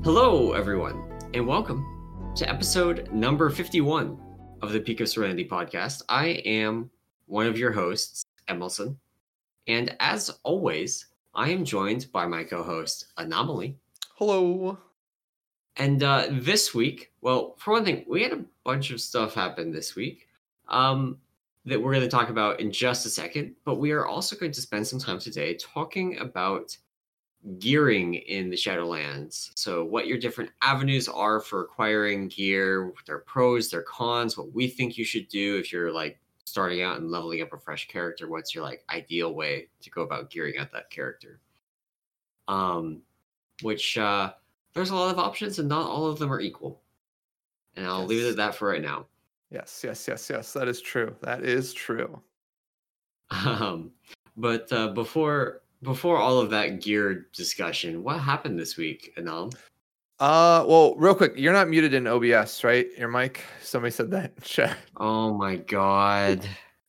Hello, everyone, and welcome to episode number 51 of the Peak of Serenity podcast. I am one of your hosts, Emerson, and as always, I am joined by my co-host, Anomaly. Hello. And this week, well, for one thing, we had a bunch of stuff happen this week that we're going to talk about in just a second, but we are also going to spend some time today talking about gearing in the Shadowlands. So what your different avenues are for acquiring gear, their pros, their cons, what we think you should do if you're like starting out and leveling up a fresh character, what's your like ideal way to go about gearing out that character. Which there's a lot of options and not all of them are equal. And I'll leave it at that for right now. Yes. That is true. But before all of that gear discussion, what happened this week, Anam? Well, real quick, you're not muted in OBS, right? Your mic? Somebody said that in chat. Oh my god.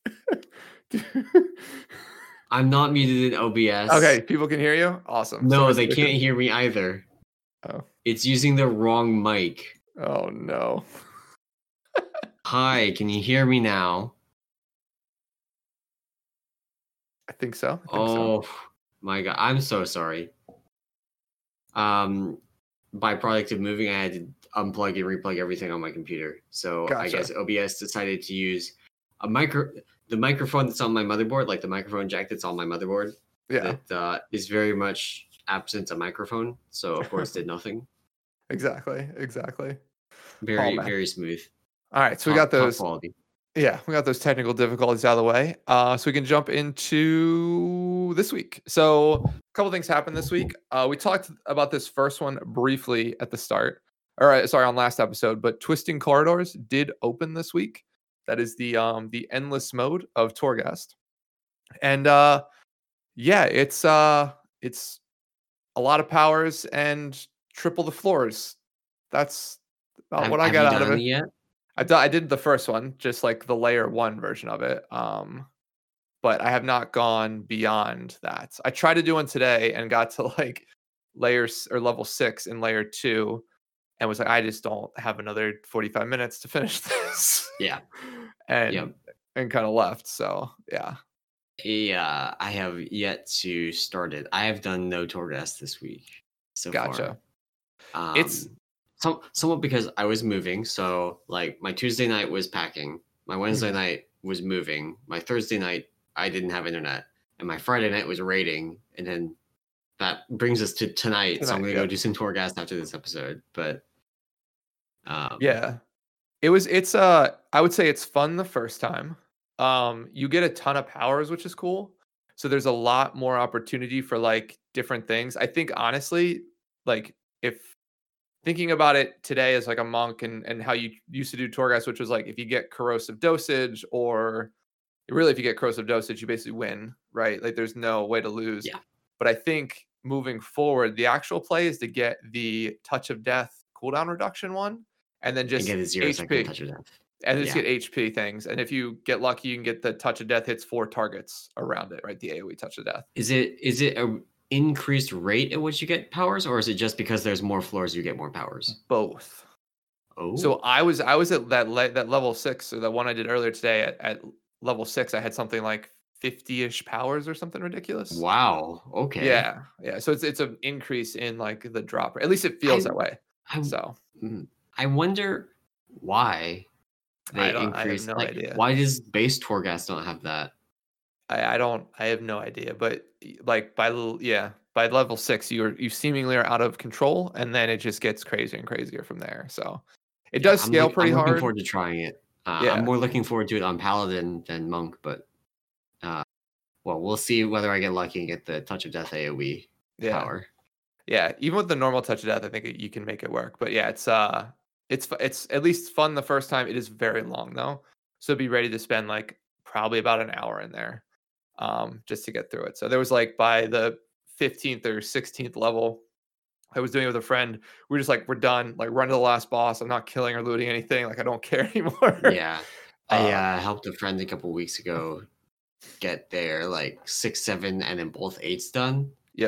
I'm not muted in OBS. Okay, people can hear you? Awesome. No, they can't hear me either. Oh. It's using the wrong mic. Oh no. Hi, can you hear me now? I think so. My god, I'm so sorry. Byproduct of moving, I had to unplug and replug everything on my computer. So gotcha. I guess OBS decided to use the microphone that's on my motherboard, like the microphone jack that's on my motherboard. Yeah. That is very much absent a microphone. So of course did nothing. Exactly. Very smooth. All right, so we got those. Yeah, we got those technical difficulties out of the way. So we can jump into this week. So a couple things happened this week. We talked about this first one briefly at the start. On last episode, but Twisting Corridors did open this week. That is the endless mode of Torghast. And it's a lot of powers and triple the floors. That's about what I got out of it. Yet? I did the first one, just like the layer 1 version of it. But I have not gone beyond that. I tried to do one today and got to like layers or level 6 in layer 2 and was like, I just don't have another 45 minutes to finish this. Yeah. and kind of left. So yeah. Yeah, I have yet to start it. I have done no Torghast this week so far. It's somewhat because I was moving. So like my Tuesday night was packing. My Wednesday night was moving. My Thursday night, I didn't have internet. And my Friday night was raiding. And then that brings us to tonight. So I'm going to go do some Torghast after this episode. But yeah, it's I would say it's fun the first time. You get a ton of powers, which is cool. So there's a lot more opportunity for like different things. I think honestly, like if thinking about it today as like a monk and how you used to do Torghast, which was like if you get corrosive dosage, or really if you get corrosive dosage, you basically win, right? Like there's no way to lose. Yeah. But I think moving forward, the actual play is to get the Touch of Death cooldown reduction one, and then just get a 0-second Touch of Death. And just get HP things. And if you get lucky, you can get the Touch of Death hits 4 targets around it, right? The AoE Touch of Death. Is it a increased rate at which you get powers, or is it just because there's more floors you get more powers? Both. Oh. So I was at that level 6, or the one I did earlier today at level 6. I had something like 50-ish powers or something ridiculous. Wow. Okay. Yeah. So it's an increase in like the drop. At least it feels that way. I wonder why they increase. I have no idea. Why does base Torghast not have that? I have no idea. But like by level 6, you seemingly are out of control, and then it just gets crazier and crazier from there. So it does scale pretty hard. I'm looking forward to trying it. I'm more looking forward to it on Paladin than Monk, but well, we'll see whether I get lucky and get the Touch of Death AoE power. Yeah, even with the normal Touch of Death, I think you can make it work. But yeah, it's at least fun the first time. It is very long though, so be ready to spend like probably about an hour in there, just to get through it. So there was like by the 15th or 16th level, I was doing it with a friend. We were just like, we're done. Like run to the last boss. I'm not killing or looting anything. Like I don't care anymore. Yeah, I helped a friend a couple weeks ago get their like 6, 7, and then both 8s done. Yep.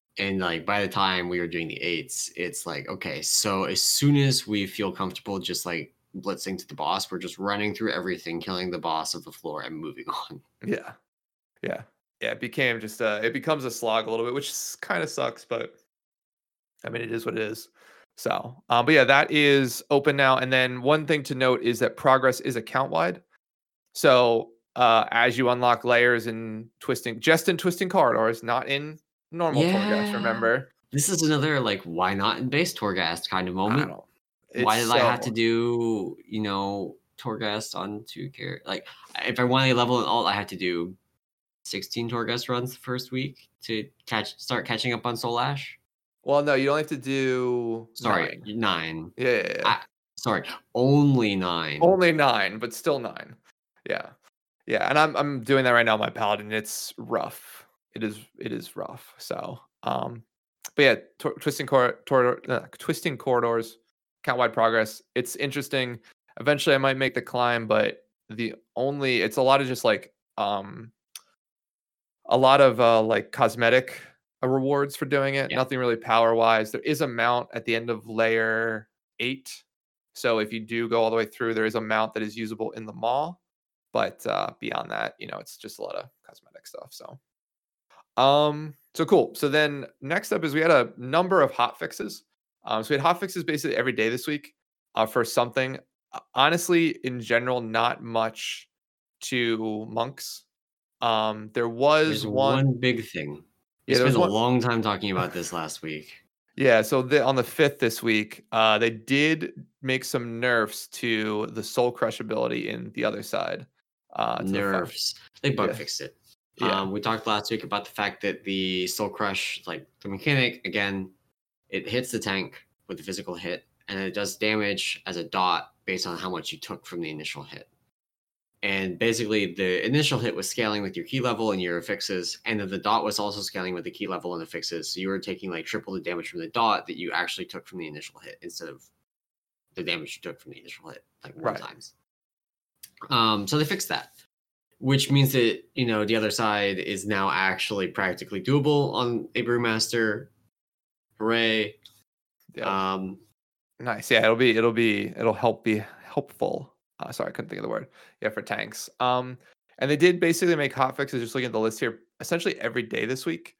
And like by the time we were doing the 8s, it's like, okay, so as soon as we feel comfortable just like blitzing to the boss, we're just running through everything, killing the boss of the floor and moving on. Yeah. Yeah. Yeah. It became just it becomes a slog a little bit, which kind of sucks, but I mean, it is what it is. So, but yeah, that is open now. And then one thing to note is that progress is account wide. So, as you unlock layers in twisting corridors, not in normal Torghast, Yeah. remember? This is another like why not in base Torghast kind of I moment. don't. It's Why did I have to so do, Torghast on 2 characters? Like if I want a level in alt, I have to do 16 Torghast runs the first week to start catching up on Soul Ash. well, no, you only have to do Sorry, 9. 9. Yeah, yeah, yeah. Sorry, only 9. Only 9, but still 9. Yeah. Yeah, and I'm doing that right now, my paladin. It's rough. It is rough. So, but yeah, twisting corridors, count wide progress. It's interesting. Eventually, I might make the climb, but it's a lot of just like a lot of like cosmetic rewards for doing it. Yeah. Nothing really power wise. There is a mount at the end of layer 8. So if you do go all the way through, there is a mount that is usable in the maw. But beyond that, it's just a lot of cosmetic stuff. So cool. So then next up is we had a number of hot fixes. So we had hot fixes basically every day this week for something. Honestly, in general, not much to monks. There was There's one. one big thing. We Yeah, there was spent a one. long time talking about this last week. Yeah, so on the 5th this week, they did make some nerfs to the Soul Crush ability in the other side. Nerfs. They bug Yeah. fixed it. Yeah. We talked last week about the fact that the Soul Crush, like the mechanic, again, it hits the tank with a physical hit, and it does damage as a dot based on how much you took from the initial hit. And basically, the initial hit was scaling with your key level and your affixes, and then the dot was also scaling with the key level and affixes. So you were taking like triple the damage from the dot that you actually took from the initial hit instead of the damage you took from the initial hit, like one times. So they fixed that, which means that the other side is now actually practically doable on a Brewmaster. Hooray! Yeah. Nice. Yeah, it'll help be helpful. Sorry, I couldn't think of the word. Yeah, for tanks. And they did basically make hot fixes. Just looking at the list here, essentially every day this week.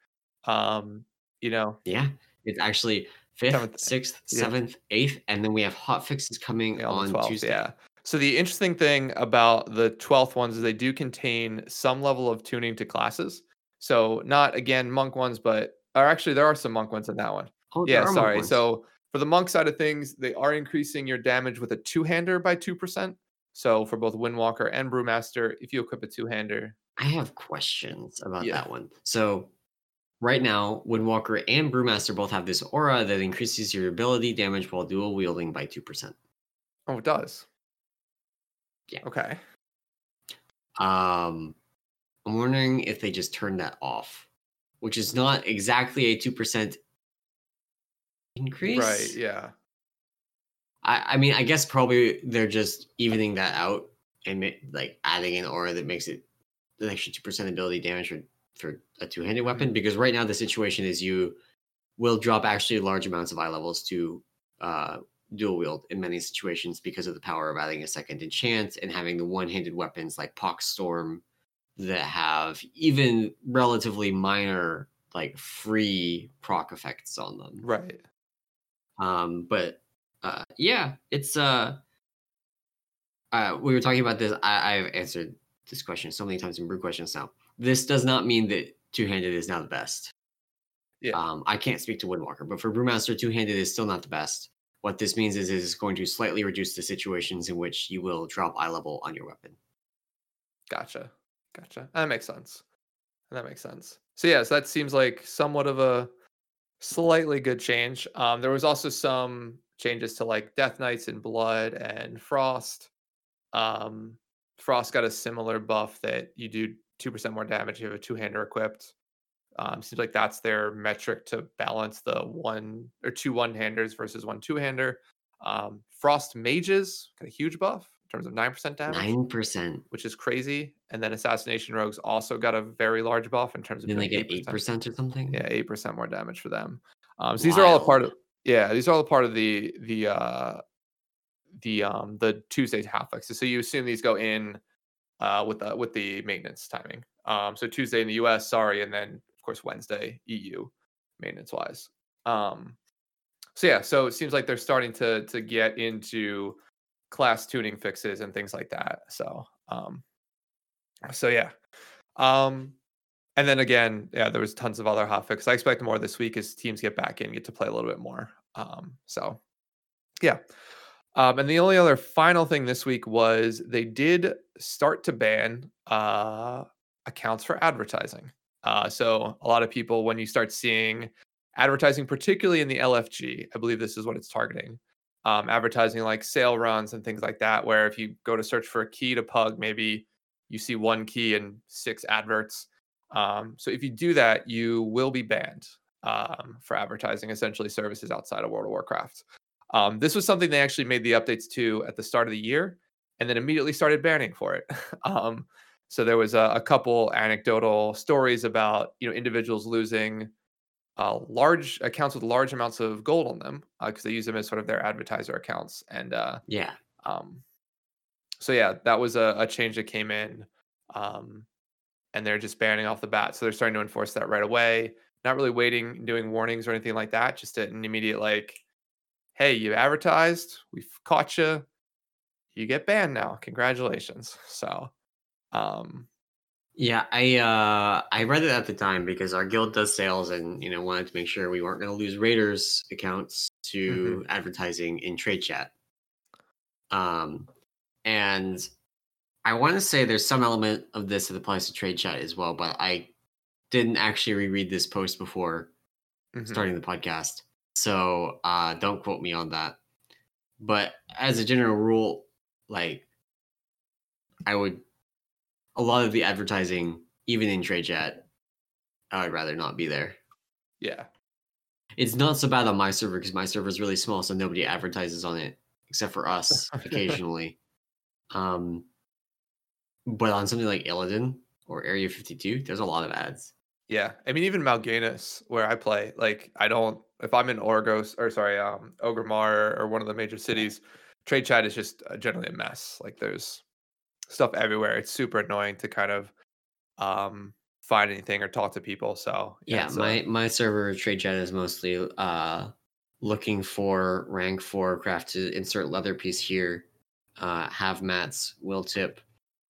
Yeah, it's actually 5th, 6th, 7th, 8th, and then we have hot fixes coming on the 12th, Tuesday. Yeah. So the interesting thing about the 12th ones is they do contain some level of tuning to classes. So not again monk ones, or actually there are some monk ones in that one. Oh, yeah, sorry. So for the monk side of things, they are increasing your damage with a 2-hander by 2%. So for both Windwalker and Brewmaster, if you equip a 2-hander. I have questions about that one. So right now, Windwalker and Brewmaster both have this aura that increases your ability damage while dual wielding by 2%. Oh, it does? Yeah. Okay. I'm wondering if they just turned that off, which is not exactly a 2% increase. Right, yeah. I mean, I guess probably they're just evening that out and like adding an aura that makes it an extra 2% ability damage for a 2-handed weapon. Because right now the situation is you will drop actually large amounts of eye levels to dual wield in many situations because of the power of adding a second enchant and having the one-handed weapons like Poxstorm that have even relatively minor like free proc effects on them. Right. But yeah, it's we were talking about this. I've answered this question so many times in Brew Questions now. This does not mean that two-handed is now the best. Yeah. I can't speak to Windwalker, but for Brewmaster, two-handed is still not the best. What this means is it is going to slightly reduce the situations in which you will drop eye level on your weapon. Gotcha. That makes sense. So yeah, so that seems like somewhat of a slightly good change. There was also some changes to like Death Knights and Blood and Frost. Frost got a similar buff that you do 2% more damage if you have a 2-hander equipped. Seems like that's their metric to balance the 1 or 2 1-handers versus 1 2-hander. Frost Mages got a huge buff. terms of 9% damage, 9%. which is crazy. And then Assassination Rogues also got a very large buff in terms of Didn't they doing get 8% or something? Yeah, 8% more damage for them. So these are all a part of these are all a part of the Tuesday half fixes. So you assume these go in with the maintenance timing. So Tuesday in the US, sorry, and then of course Wednesday EU maintenance wise. So it seems like they're starting to get into class tuning fixes and things like that. And then again, there was tons of other hotfixes. I expect more this week as teams get back in and get to play a little bit more. And the only other final thing this week was they did start to ban accounts for advertising. So a lot of people, when you start seeing advertising, particularly in the LFG, I believe this is what it's targeting, advertising like sale runs and things like that, where if you go to search for a key to Pug, maybe you see one key and 6 adverts. So if you do that, you will be banned for advertising essentially services outside of World of Warcraft. This was something they actually made the updates to at the start of the year and then immediately started banning for it. So there was a couple anecdotal stories about individuals losing large accounts with large amounts of gold on them because they use them as sort of their advertiser accounts. And that was a change that came in. And they're just banning off the bat. So they're starting to enforce that right away. Not really waiting, doing warnings or anything like that. Just an immediate hey, you advertised, we've caught you. You get banned now. Congratulations. So, I read it at the time because our guild does sales and wanted to make sure we weren't going to lose Raiders accounts to advertising in trade chat. And I want to say there's some element of this that applies to trade chat as well, but I didn't actually reread this post before starting the podcast. So don't quote me on that. But as a general rule, a lot of the advertising, even in trade chat, I would rather not be there. Yeah. It's not so bad on my server because my server is really small, so nobody advertises on it except for us occasionally. But on something like Illidan or Area 52, there's a lot of ads. Yeah. I mean, even Mal'Ganis, where I play, if I'm in Orgrimmar or one of the major cities, trade chat is just generally a mess. There's stuff everywhere. It's super annoying to kind of find anything or talk to people. So my server trade chat is mostly looking for rank 4 craft to insert leather piece here, have mats, will tip.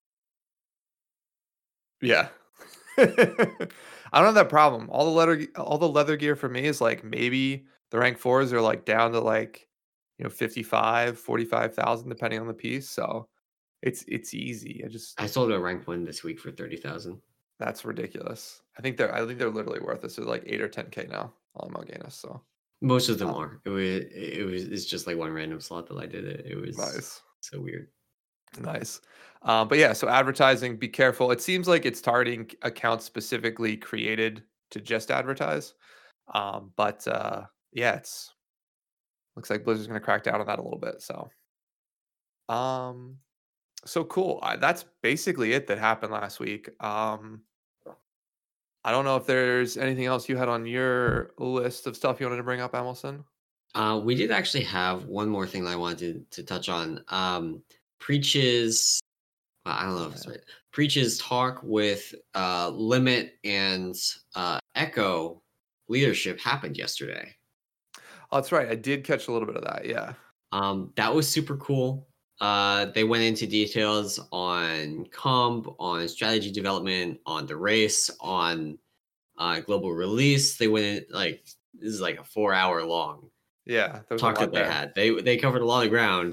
Yeah. I don't have that problem. All the leather gear for me is maybe the rank 4s are down to 55, 45,000 depending on the piece. So it's easy. I sold a rank 1 this week for 30,000. That's ridiculous. I think they're literally worth it. So 8 or 10K now on Mal'Ganis. So most of them are. It's just one random slot that I did it. It was nice. So weird. Nice. So advertising, be careful. It seems like it's targeting accounts specifically created to just advertise. It's looks like Blizzard's going to crack down on that a little bit. So, so cool. That's basically it that happened last week. I don't know if there's anything else you had on your list of stuff you wanted to bring up, Emerson. We did actually have one more thing that I wanted to touch on. Preach's, I don't know if it's right. Preach's talk with Limit and Echo leadership happened yesterday. Oh, that's right. I did catch a little bit of that. Yeah. That was super cool. They went into details on comp, on strategy development, on the race, on global release. They went in this is a 4-hour long talk that they had. They covered a lot of ground.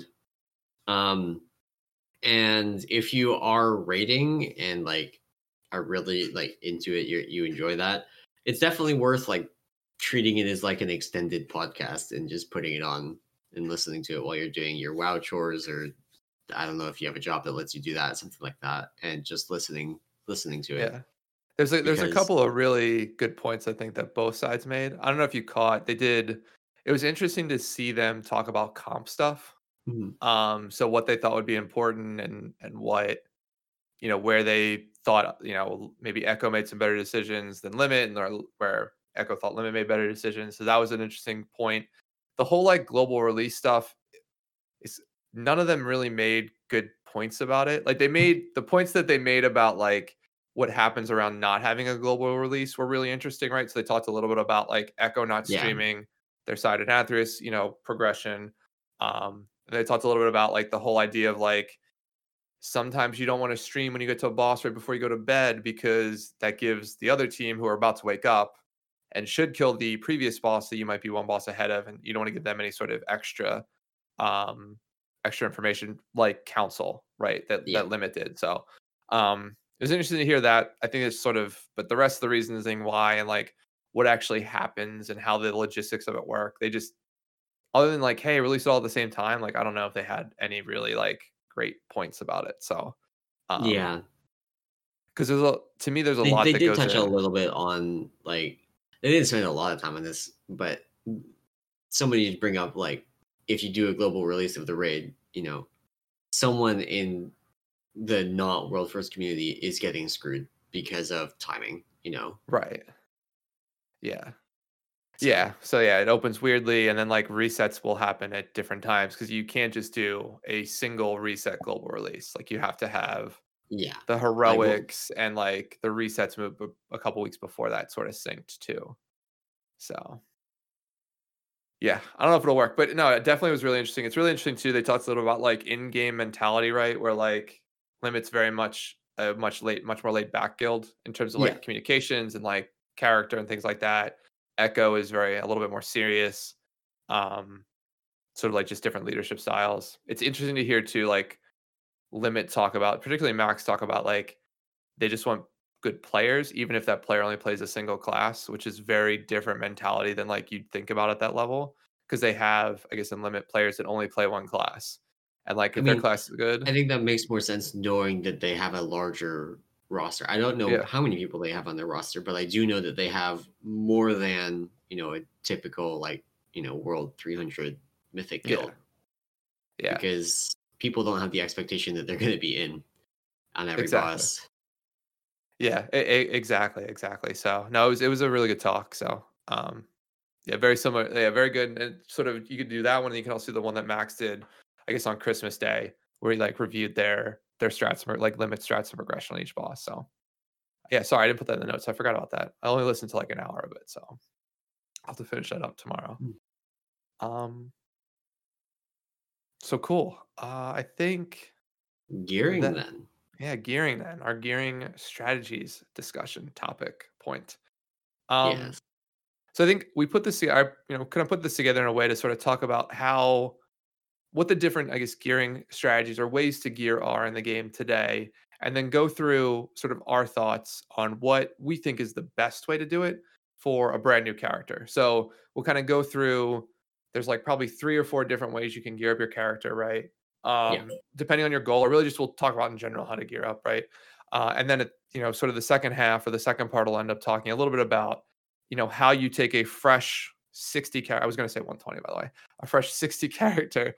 And if you are rating and are really into it, you enjoy that, it's definitely worth treating it as an extended podcast and just putting it on and listening to it while you're doing your WoW chores, or I don't know if you have a job that lets you do that, something like that, and just listening to it. Yeah. There's a couple of really good points I think that both sides made. I don't know if you caught, it was interesting to see them talk about comp stuff. So what they thought would be important and what, where they thought, maybe Echo made some better decisions than Limit, and where Echo thought Limit made better decisions. So that was an interesting point. The whole like global release stuff is none of them really made good points about it. Like they made the points that they made about like what happens around not having a global release were really interesting, right? So they talked a little bit about like Echo not Yeah. streaming their side in Atheros, progression. And they talked a little bit about like the whole idea of like sometimes you don't want to stream when you get to a boss right before you go to bed because that gives the other team who are about to wake up and should kill the previous boss that you might be one boss ahead of, and you don't want to give them any sort of um extra information like counsel, right? Yeah. That Limit did. So it was interesting to hear that. I think it's sort of, but the rest of the reasoning why and like what actually happens and how the logistics of it work, they just, other than like, hey, release it all at the same time, like I don't know if they had any really like great points about it. So Yeah. because to me there's a lot They that did goes touch a in. little bit on, like they didn't spend a lot of time on this, but somebody did bring up, like, if you do a global release of the raid, someone in the not World First community is getting screwed because of timing, Right. Yeah. So, Yeah. So yeah, it opens weirdly and then like resets will happen at different times because you can't just do a single reset global release. Like you have to have yeah. the Like, well, heroics and like the resets move a couple weeks before that sort of synced too. So yeah, I don't know if it'll work, but no, it definitely was really interesting. It's really interesting too. They talked a little about like in-game mentality, right? Where like Limit's very much a much more laid back guild in terms of yeah. like communications and like character and things like that. Echo is a little bit more serious. Um, Sort of like just different leadership styles. It's interesting to hear too, like Limit talk about, particularly Max talk about like they just want good players, even if that player only plays a single class, which is very different mentality than like you'd think about at that level. Because they have, I guess, in Limit players that only play one class. And like I if their mean, class is good, I think that makes more sense knowing that they have a larger roster. I don't know yeah. how many people they have on their roster, but I do know that they have more than, a typical, like, World 300 Mythic Yeah. guild, Yeah. because people don't have the expectation that they're going to be in on every Exactly. boss. Yeah. Exactly. Exactly. So no, it was a really good talk. So yeah, very similar. Yeah, very good. And sort of you could do that one, and you can also do the one that Max did, I guess, on Christmas Day, where he like reviewed their strats, like Limit strats and progression on each boss. So yeah, sorry, I didn't put that in the notes. I forgot about that. I only listened to like an hour of it, so I'll have to finish that up tomorrow. Hmm. Um, so cool. I think Gearing that then. yeah, gearing then our gearing strategies discussion topic point. Um, Yes. so I think we put this together. Kind of put this together in a way to sort of talk about what the different, I guess, gearing strategies or ways to gear are in the game today, and then go through sort of our thoughts on what we think is the best way to do it for a brand new character. So we'll kind of go through, there's like probably 3 or 4 different ways you can gear up your character, right? Yeah. Depending on your goal, or really just we'll talk about in general how to gear up, right? And then, sort of the second half or the second part will end up talking a little bit about, how you take a fresh 60 character, I was going to say 120, by the way, a fresh 60 character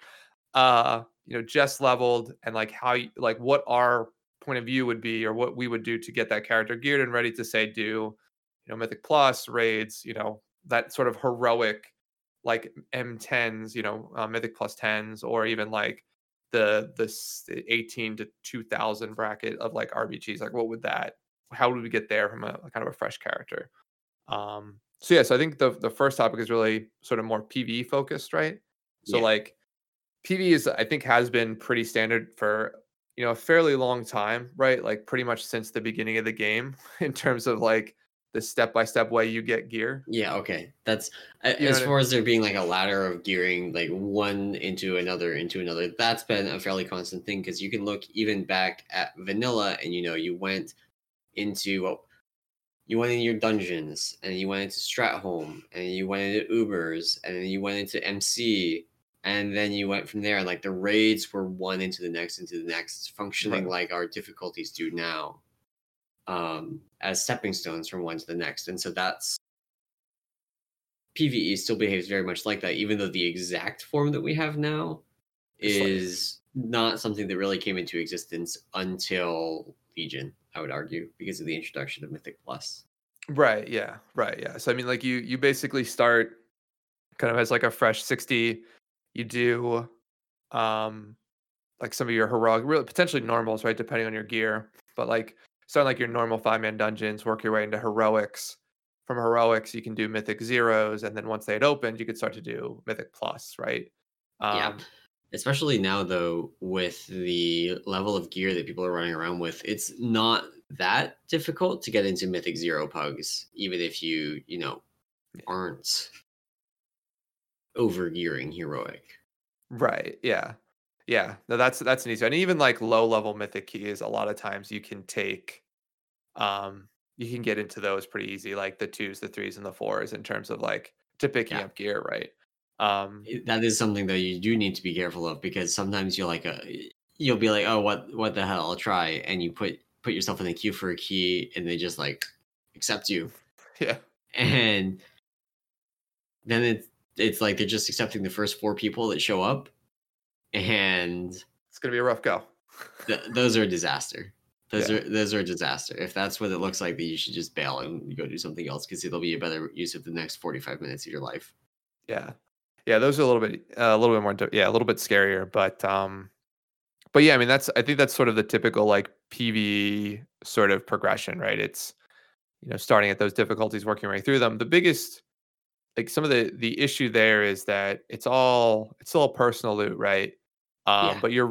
just leveled, and like like what our point of view would be or what we would do to get that character geared and ready to say do, Mythic Plus raids, that sort of heroic like M10s, Mythic Plus 10s, or even like the 18 to 2000 bracket of like RBGs. Like how would we get there from a kind of a fresh character? So yeah, so I think the first topic is really sort of more PvE focused, right? So Yeah. like PvE is, I think, has been pretty standard for, a fairly long time, right? Like pretty much since the beginning of the game in terms of like the step-by-step way you get gear. Yeah, okay. That's You know as what I far as there being like a ladder of gearing, like one into another. That's been a fairly constant thing, because you can look even back at vanilla, and you went into you went in your dungeons, and you went into Stratholme, and you went into Ubers, and then you went into MC, and then you went from there. And like the raids were one into the next, functioning right. like our difficulties do now, as stepping stones from one to the next. And so that's PvE still behaves very much like that, even though the exact form that we have now is not something that really came into existence until Legion, I would argue, because of the introduction of Mythic Plus. Right. Yeah. Right. Yeah. So I mean, like you basically start kind of as like a fresh 60. You do like some of your heroic, really potentially normals, right? Depending on your gear, but like start like your normal 5-man dungeons, work your way into heroics. From heroics, you can do mythic zeros, and then once they had opened, you could start to do mythic plus, right? Yeah. Especially now, though, with the level of gear that people are running around with, it's not that difficult to get into Mythic Zero pugs, even if you aren't over gearing heroic. Right. Yeah. Yeah. No, that's an easy one. And even like low level mythic keys, a lot of times you can take you can get into those pretty easy, like the 2s, the 3s, and the 4s in terms of like to picking Yeah. up gear, right? That is something that you do need to be careful of, because sometimes you'll be like, oh, what the hell, I'll try, and you put yourself in the queue for a key, and they just like accept you, Yeah. and then it's like they're just accepting the first 4 people that show up, and It's gonna be a rough go. those are a disaster. Those Yeah. are a disaster. If that's what it looks like, then you should just bail and go do something else, because it'll be a better use of the next 45 minutes of your life. Yeah. Yeah, those are a little bit more a little bit scarier, but yeah, I mean I think that's sort of the typical like PV sort of progression, right? It's starting at those difficulties, working right through them. The biggest like some of the issue there is that it's still a personal loot, right? Yeah. But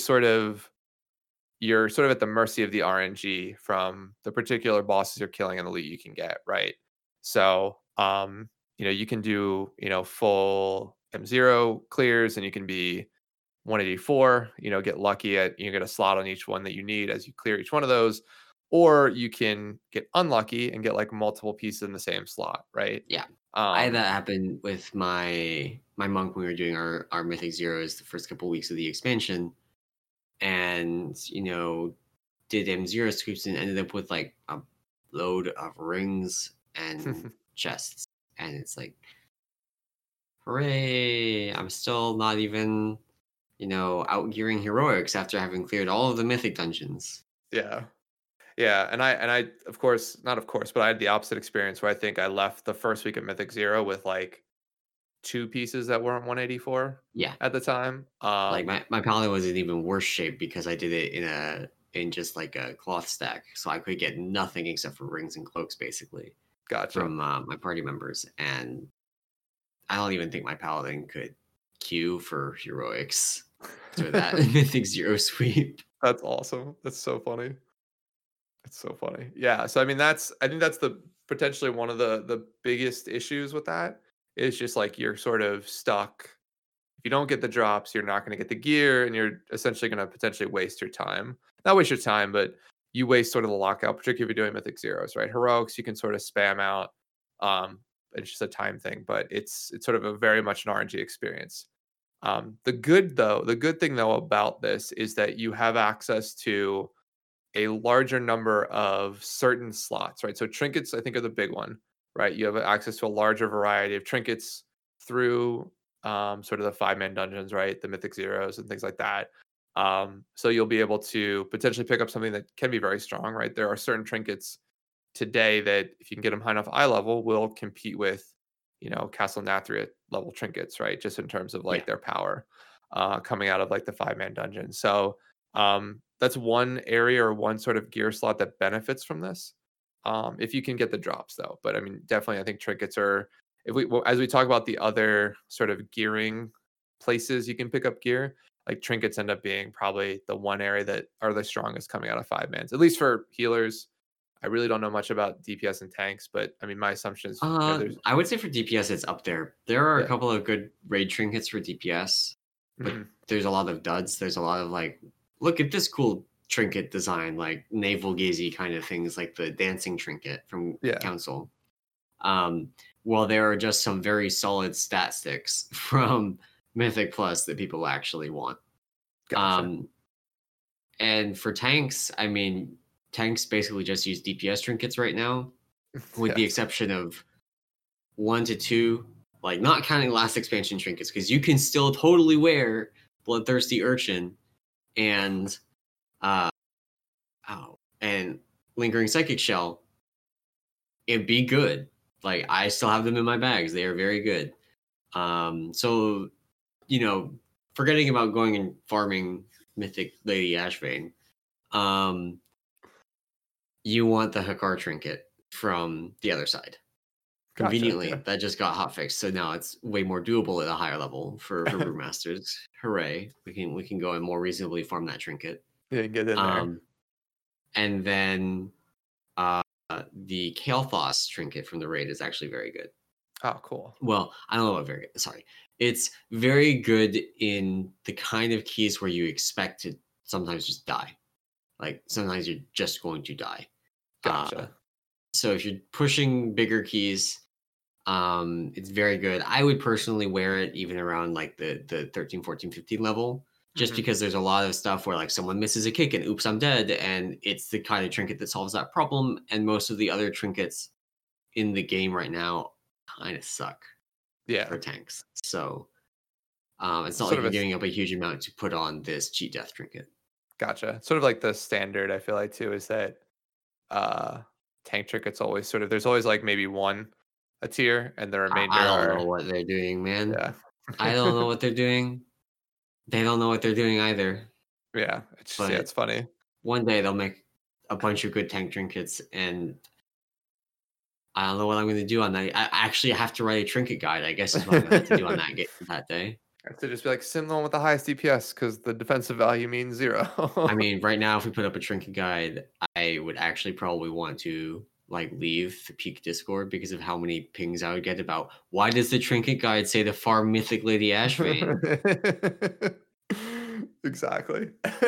you're sort of at the mercy of the RNG from the particular bosses you're killing and the loot you can get, right? So, you can do, full M0 clears and you can be 184, get lucky you get a slot on each one that you need as you clear each one of those, or you can get unlucky and get like multiple pieces in the same slot, right? Yeah. I had that happen with my monk when we were doing our Mythic Zeros the first couple weeks of the expansion, and did M0 sweeps and ended up with like a load of rings and chests, and it's like, hooray! I'm still not even out gearing heroics after having cleared all of the mythic dungeons. Yeah. Yeah, and I of course, not of course, but I had the opposite experience where I think I left the first week of Mythic Zero with like 2 pieces that weren't 184 Yeah. at the time. Like my paladin was in even worse shape because I did it in just like a cloth stack, so I could get nothing except for rings and cloaks basically Gotcha. from my party members, and I don't even think my paladin could queue for heroics for that Mythic Zero sweep. That's awesome. That's so funny. It's so funny. Yeah, so I mean I think that's the potentially one of the biggest issues with that is just like you're sort of stuck. If you don't get the drops, you're not going to get the gear, and you're essentially going to potentially waste your time. Not waste your time, but you waste sort of the lockout, particularly if you're doing Mythic Zeros, right? Heroics, you can sort of spam out. It's just a time thing, but it's sort of a very much an RNG experience. The good thing though about this is that you have access to a larger number of certain slots, right? So trinkets, I think, are the big one, right? You have access to a larger variety of trinkets through sort of the 5-man dungeons, right? The Mythic Zeros and things like that. So you'll be able to potentially pick up something that can be very strong, right? There are certain trinkets today that, if you can get them high enough eye level, will compete with, Castle Nathria level trinkets, right? Just in terms of like their power coming out of like the 5-man dungeon. So that's one area or one sort of gear slot that benefits from this. If you can get the drops though, but I mean, definitely, I think trinkets are, as we talk about the other sort of gearing places you can pick up gear, like trinkets end up being probably the one area that are the strongest coming out of 5-mans, at least for healers. I really don't know much about DPS and tanks, but I mean, my assumption is, I would say for DPS, it's up there. There are a couple of good raid trinkets for DPS, but there's a lot of duds. There's a lot of like, look at this cool trinket design, like navel gazy kind of things, like the dancing trinket from Council. While there are just some very solid stat sticks from Mythic Plus that people actually want. Gotcha. And for tanks, I mean, tanks basically just use DPS trinkets right now, with the exception of 1 to 2, like not counting last expansion trinkets, because you can still totally wear Bloodthirsty Urchin, and and Lingering Psychic Shell, it'd be good. Like, I still have them in my bags. They are very good. So, forgetting about going and farming Mythic Lady Ashvane, you want the Hakar trinket from the other side. Conveniently, that just got hotfixed, so now it's way more doable at a higher level for brewmasters. Hooray! We can go and more reasonably farm that trinket. Yeah, get in there. And then the Kael'thas trinket from the raid is actually very good. Oh, cool. Well, I don't know what very good. Sorry. It's very good in the kind of keys where you expect to sometimes just die. Like, sometimes you're just going to die. Gotcha. So if you're pushing bigger keys, it's very good. I would personally wear it even around like the 13, 14, 15 level, just because there's a lot of stuff where like someone misses a kick and oops, I'm dead. And it's the kind of trinket that solves that problem. And most of the other trinkets in the game right now kind of suck for tanks. So it's not like you're giving up a huge amount to put on this cheat death trinket. Gotcha. Sort of like the standard, I feel like, too, is that tank trinkets always sort of, there's always like maybe one a tier, and the remainder I don't know what they're doing, man. Yeah. I don't know what they're doing. They don't know what they're doing either. Yeah, it's funny. One day they'll make a bunch of good tank trinkets, and I don't know what I'm going to do on that. I actually have to write a trinket guide, I guess is what I'm going to have to do on that day. I have to just be like, sim the one with the highest DPS, because the defensive value means 0. I mean, right now, if we put up a trinket guide, I would actually probably want to like leave the peak Discord because of how many pings I would get about why does the trinket guide say to farm Mythic Lady Ashvane? Exactly.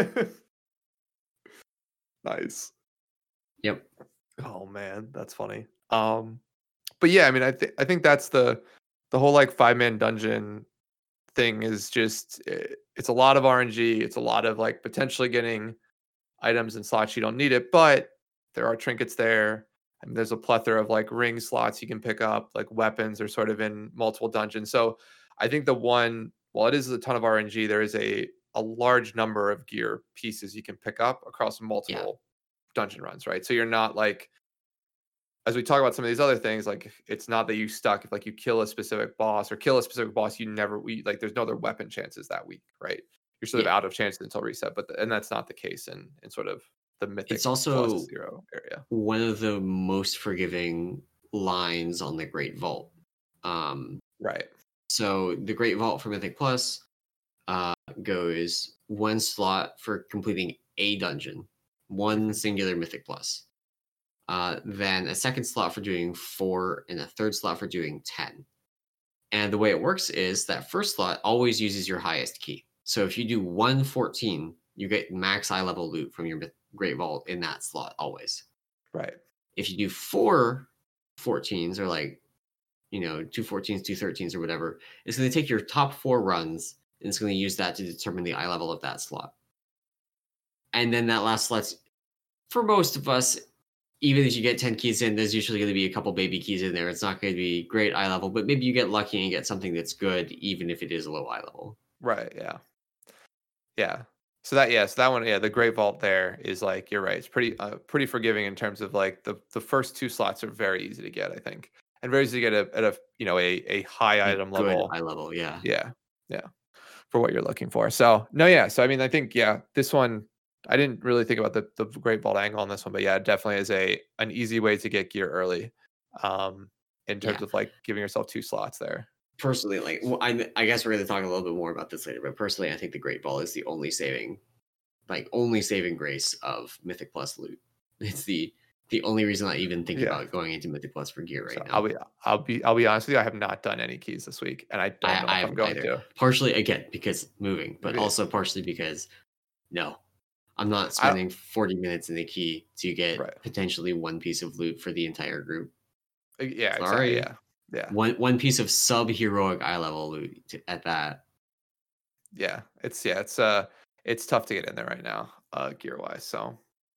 Nice. Yep. Oh man, that's funny. But yeah, I mean, I think that's the whole like 5-man dungeon thing is just it's a lot of RNG. It's a lot of like potentially getting items and slots you don't need it, but there are trinkets there. I mean, there's a plethora of like ring slots you can pick up, like weapons are sort of in multiple dungeons. So I think while it is a ton of RNG, there is a large number of gear pieces you can pick up across multiple dungeon runs, right? So you're not like, as we talk about some of these other things, like it's not that you stuck if like you kill a specific boss, like there's no other weapon chances that week, right? You're sort of out of chances until reset, and that's not the case in sort of the Mythic it's also plus 0 area. One of the most forgiving lines on the Great Vault. Right. So the Great Vault for Mythic Plus goes 1 slot for completing a dungeon, 1 singular Mythic Plus. Then a second slot for doing 4, and a third slot for doing 10. And the way it works is that first slot always uses your highest key. So if you do 114, you get max eye level loot from your Great Vault in that slot always. Right. If you do 4 14s or like, 2 14s, 2 13s or whatever, it's going to take your top 4 runs and it's going to use that to determine the eye level of that slot. And then that last slot's, for most of us, even if you get 10 keys in, there's usually going to be a couple baby keys in there. It's not going to be great eye level, but maybe you get lucky and get something that's good, even if it is a low eye level. Right. Yeah. Yeah. So that one, the Great Vault there is like, you're right. It's pretty forgiving in terms of like the first 2 slots are very easy to get, I think, and very easy to get at a high item level. Good eye level, yeah. Yeah. For what you're looking for. So So I mean, I think this one, I didn't really think about the Great Vault angle on this one, but definitely is an easy way to get gear early, in terms of like giving yourself 2 slots there. Personally, like, I guess we're going to talk a little bit more about this later, but personally, I think the Great Vault is the only saving grace of Mythic Plus loot. It's the only reason I even think about going into Mythic Plus for gear right now. I'll be honest with you, I have not done any keys this week, and I don't know if I'm going to. Partially again because moving, but also partially because no, I'm not spending 40 minutes in the key to get potentially 1 piece of loot for the entire group. Yeah, sorry. Exactly. Yeah. One piece of sub-heroic eye level loot at that. Yeah, it's tough to get in there right now, gear wise. So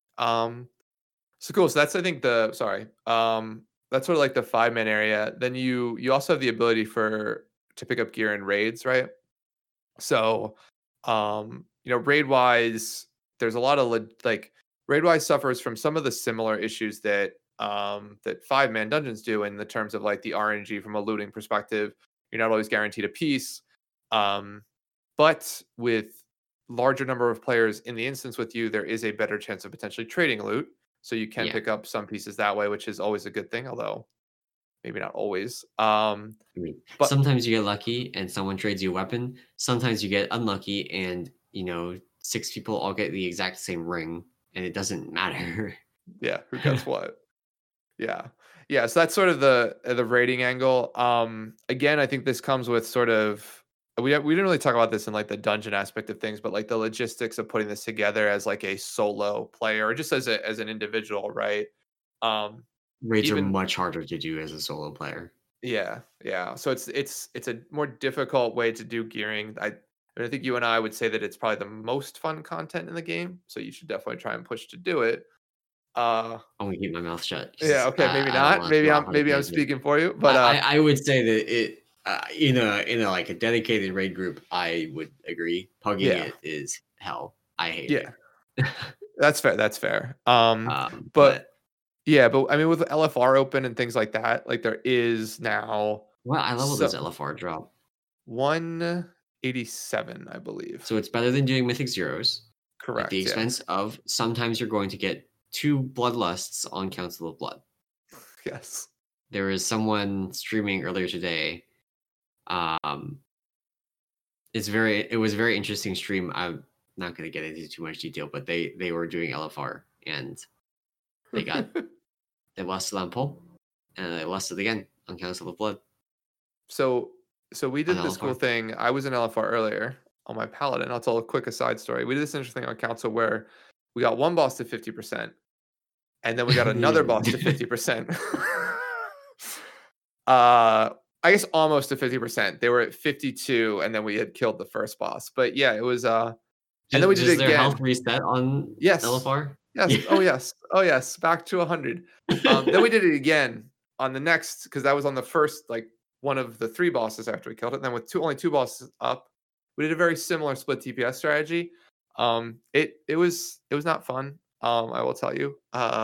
cool. So that's, I think, that's sort of like the 5-man area. Then you also have the ability to pick up gear in raids, right? So Raid wise, there's a lot of like raid wise suffers from some of the similar issues that that 5-man dungeons do in the terms of like the RNG from a looting perspective. You're not always guaranteed a piece. But with larger number of players in the instance with you, there is a better chance of potentially trading loot. So you can pick up some pieces that way, which is always a good thing, although maybe not always. But sometimes you get lucky and someone trades you a weapon. Sometimes you get unlucky and 6 people all get the exact same ring and it doesn't matter. Yeah, who gets what? Yeah. Yeah, so that's sort of the rating angle. Again, I think this comes with sort of we didn't really talk about this in like the dungeon aspect of things, but like the logistics of putting this together as like a solo player or just as an individual, right? Raids are much harder to do as a solo player. Yeah. So it's a more difficult way to do gearing. I think you and I would say that it's probably the most fun content in the game, so you should definitely try and push to do it. I'm gonna keep my mouth shut. Yeah, okay, maybe not. Maybe I'm speaking for you, but I would say that it in a like a dedicated raid group, I would agree. Pugging it is hell. I hate it. That's fair. But yeah, but I mean with LFR open and things like that, like there is now. Well, I leveled this LFR drop. 187, I believe. So it's better than doing Mythic Zeros. Correct. At the expense of sometimes you're going to get 2 Bloodlusts on Council of Blood. Yes. There is someone streaming earlier today. It was a very interesting stream. I'm not going to get into too much detail, but they were doing LFR and they lusted on Pole and they lusted again on Council of Blood. So we did this cool thing. I was in LFR earlier on my Paladin. I'll tell a quick aside story. We did this interesting thing on Council where we got one boss to 50%, and then we got another boss to 50%. I guess almost to 50%. They were at 52, and then we had killed the first boss. But yeah, it was and then we did it again. Their health reset on LFR? Yes. Yeah. Oh yes. Back to 100. Then we did it again on the next, because that was on the first, like one of the 3 bosses after we killed it. And then with only 2 bosses up, we did a very similar split TPS strategy. It was not fun. I will tell you.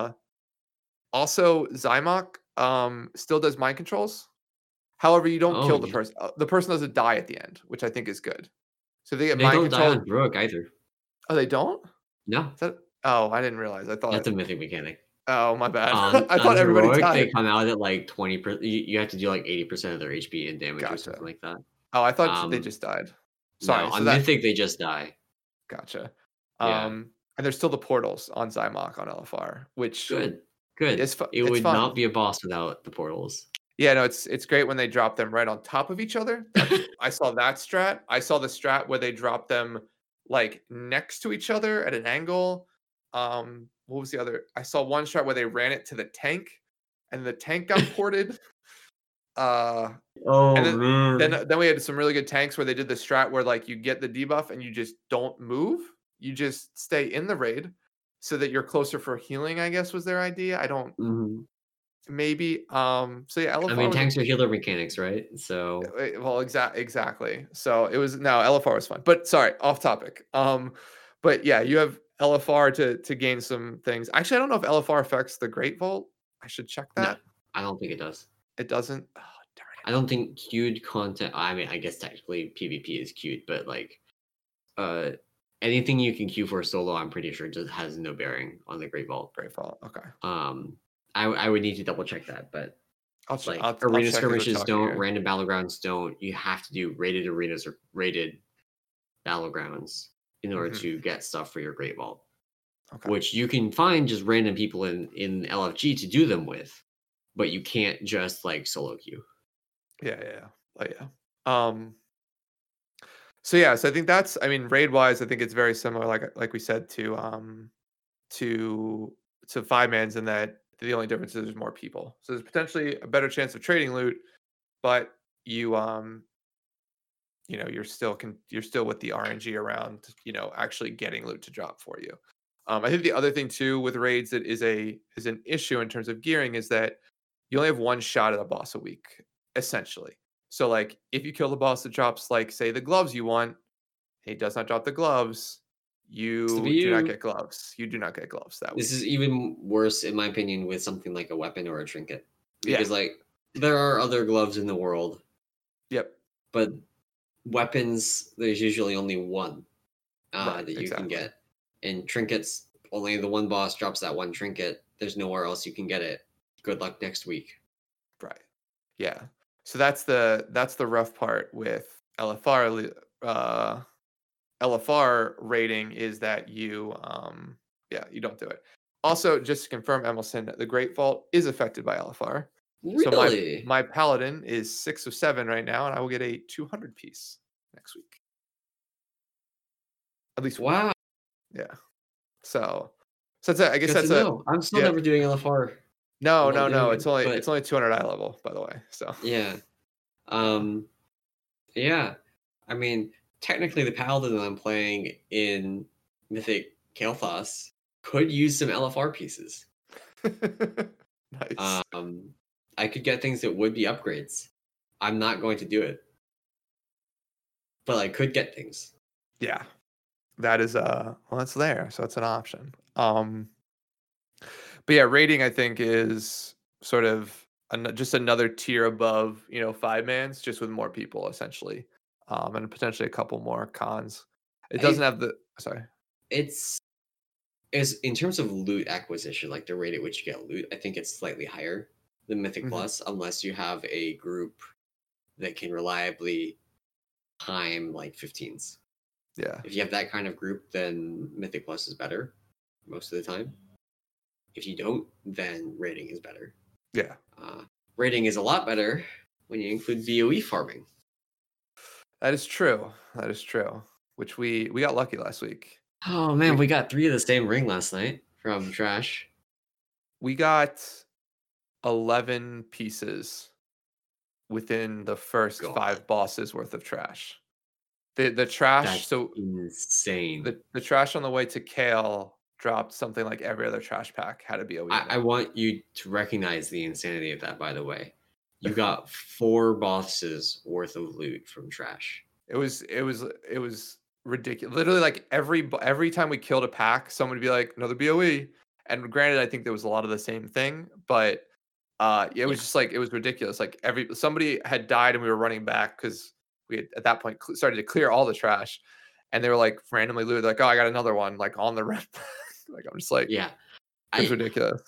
Also, Zymock still does mind controls. However, you don't kill the person. The person doesn't die at the end, which I think is good. So they get mind control. They don't die on Brooke either. Oh, they don't? No. I didn't realize. I thought that's a mythic mechanic. Oh, my bad. I thought everybody Heroic, died. They come out at like 20%. You have to do like 80% of their HP and damage or something like that. Oh, I thought they just died. Sorry. No, on Mythic, they just die. Gotcha. And there's still the portals on Zymock on LFR, which good. It would not be a boss without the portals. Yeah, no, it's great when they drop them right on top of each other. I saw that strat. I saw the strat where they drop them like next to each other at an angle. What was the other? I saw one strat where they ran it to the tank, and the tank got ported. And then we had some really good tanks where they did the strat where like you get the debuff and you just don't move. You just stay in the raid so that you're closer for healing, I guess was their idea. I don't maybe so yeah, LFR, I mean tanks are healer mechanics, right? So well exactly. So it was LFR was fun. But sorry, off topic. But yeah, you have LFR to gain some things. Actually, I don't know if LFR affects the Great Vault. I should check that. No, I don't think it does. It doesn't. Oh, darn it. I don't think queued content. I mean, I guess technically PvP is queued, but like, anything you can queue for solo, I'm pretty sure just has no bearing on the Great Vault. Okay. I would need to double check that, but I'll arena skirmishes don't, random battlegrounds don't. You have to do rated arenas or rated battlegrounds in order to get stuff for your Great Vault, which you can find just random people in LFG to do them with, but you can't just like solo queue. Yeah. So I think that's, I mean, raid wise, I think it's very similar, like we said, to 5-mans, in that the only difference is there's more people. So there's potentially a better chance of trading loot, but you're still with the RNG around, actually getting loot to drop for you. I think the other thing too with raids that is an issue in terms of gearing is that you only have one shot at a boss a week, essentially. So like if you kill the boss that drops like say the gloves you want, he does not drop the gloves, It's the you do not BU. get gloves. You do not get gloves that This week. is even worse, in my opinion, with something like a weapon or a trinket, Yeah. because like there are other gloves in the world, Yep. but weapons there's usually only one Right. that you can Exactly. get, and trinkets only the one boss drops that one trinket. There's nowhere else you can get it. Good luck next week. Right. Yeah. So that's the rough part with LFR rating is that you you don't do it. Also, just to confirm, Emerson, the Great Vault is affected by LFR. So my Really? my paladin is 6 of 7 right now, and I will get a 200 piece next week. At least one. Wow. Yeah. So I guess Good to that's a know. I'm still yeah. never doing LFR. No, I'm not no, doing no. it. It's But only 200 eye level, by the way. So yeah. yeah. Yeah. I mean, technically the paladin that I'm playing in Mythic Kael'thas could use some LFR pieces. Nice. I could get things that would be upgrades. I'm not going to do it. But I could get things. Yeah. That is well, it's there, so it's an option. But yeah, rating I think is sort of just another tier above, 5 mans, just with more people essentially, and potentially a couple more cons. It doesn't have the sorry. It's as in terms of loot acquisition, like the rate at which you get loot, I think it's slightly higher than Mythic Mhm. Plus, unless you have a group that can reliably time like 15s. Yeah. If you have that kind of group, then Mythic Plus is better most of the time. If you don't, then rating is better. Yeah. Rating is a lot better when you include VOE farming. That is true. That is true. Which we got lucky last week. Oh man, We we got 3 of the same ring last night from Trash. we got 11 pieces within the first God, 5 bosses worth of trash. The trash, that's so insane. the trash on the way to Kale dropped something like every other trash pack had a BOE in I it. want you to recognize the insanity of that, by the way. You got 4 bosses worth of loot from Trash. It was ridiculous. Literally, like every time we killed a pack, someone would be like, another BOE. And granted, I think there was a lot of the same thing, but it was Yeah. just like it was ridiculous. Like somebody had died and we were running back because we had at that point started to clear all the trash, and they were like randomly looted, like, oh, I got another one, like on the red. Like I'm just like, Yeah. it's ridiculous.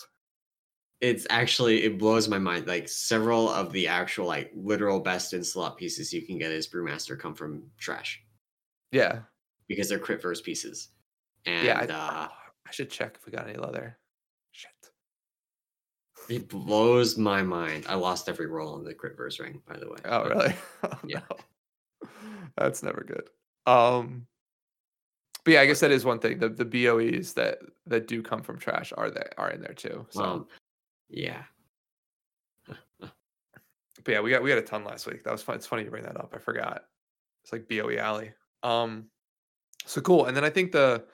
It blows my mind. Like several of the actual like literal best in slot pieces you can get as Brewmaster come from Trash Yeah, because they're crit verse pieces. yeah. And I should check if we got any leather. Shit. it blows my mind. I lost every roll on the crit verse ring, by the way. Oh, But really? Oh, yeah. no. That's never good. But yeah, I guess that is one thing. The BOEs that do come from trash are in there too. So yeah. but yeah, we got a ton last week. That was fun. It's funny you bring that up. I forgot. It's like BOE alley. So cool. And then I think the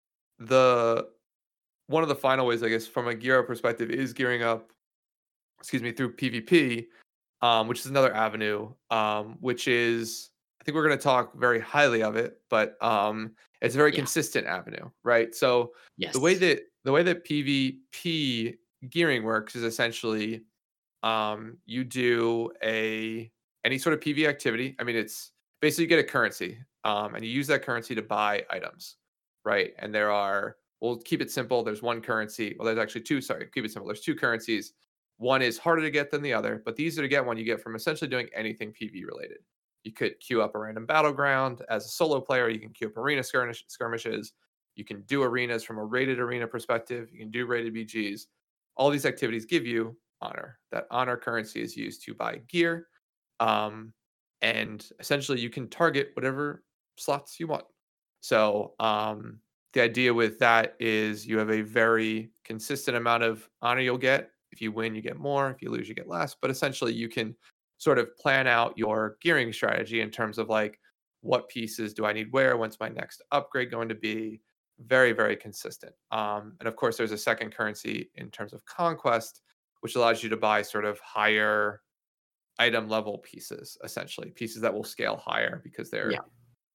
one of the final ways, I guess, from a gear up perspective is gearing up, through PvP, which is another avenue, which is, I think we're going to talk very highly of it, but it's a very Yeah. consistent avenue, right? So Yes. the way that PvP gearing works is essentially you do any sort of PV activity. I mean, it's basically you get a currency, and you use that currency to buy items, right? And we'll keep it simple. There's one currency. Well, there's actually two. Sorry, keep it simple. There's two currencies. One is harder to get than the other, but the easier to get one you get from essentially doing anything PV related. You could queue up a random battleground as a solo player. You can queue up arena skirmishes. You can do arenas from a rated arena perspective. You can do rated BGs. All these activities give you honor. That honor currency is used to buy gear. And essentially you can target whatever slots you want. So the idea with that is you have a very consistent amount of honor you'll get. If you win, you get more. If you lose, you get less. But essentially you can sort of plan out your gearing strategy in terms of like, what pieces do I need where? When's my next upgrade going to be? Very, very consistent. And of course, there's a second currency in terms of conquest, which allows you to buy sort of higher item level pieces, essentially pieces that will scale higher because they're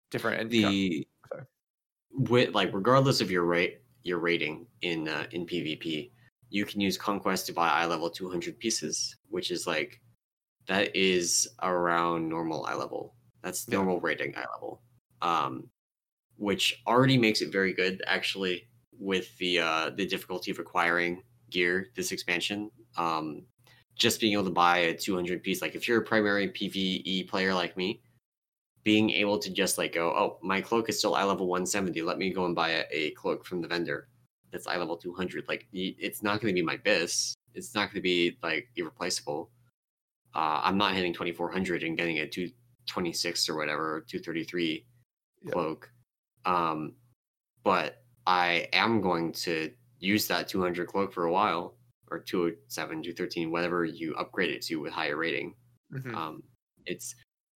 different. With like regardless of your rating in PvP, you can use Conquest to buy eye level 200 pieces, which is like that is around normal eye level. That's normal rating eye level, which already makes it very good actually with the difficulty of acquiring gear this expansion. Just being able to buy a 200 piece, like if you're a primary PvE player like me, being able to just like go, oh, my cloak is still eye level 170. Let me go and buy a cloak from the vendor that's eye level 200. Like it's not going to be my BIS. It's not going to be like irreplaceable. I'm not hitting 2400 and getting a 226 or whatever, 233 cloak. But I am going to use that 200 cloak for a while, or 207, 213, whatever you upgrade it to with higher rating. It's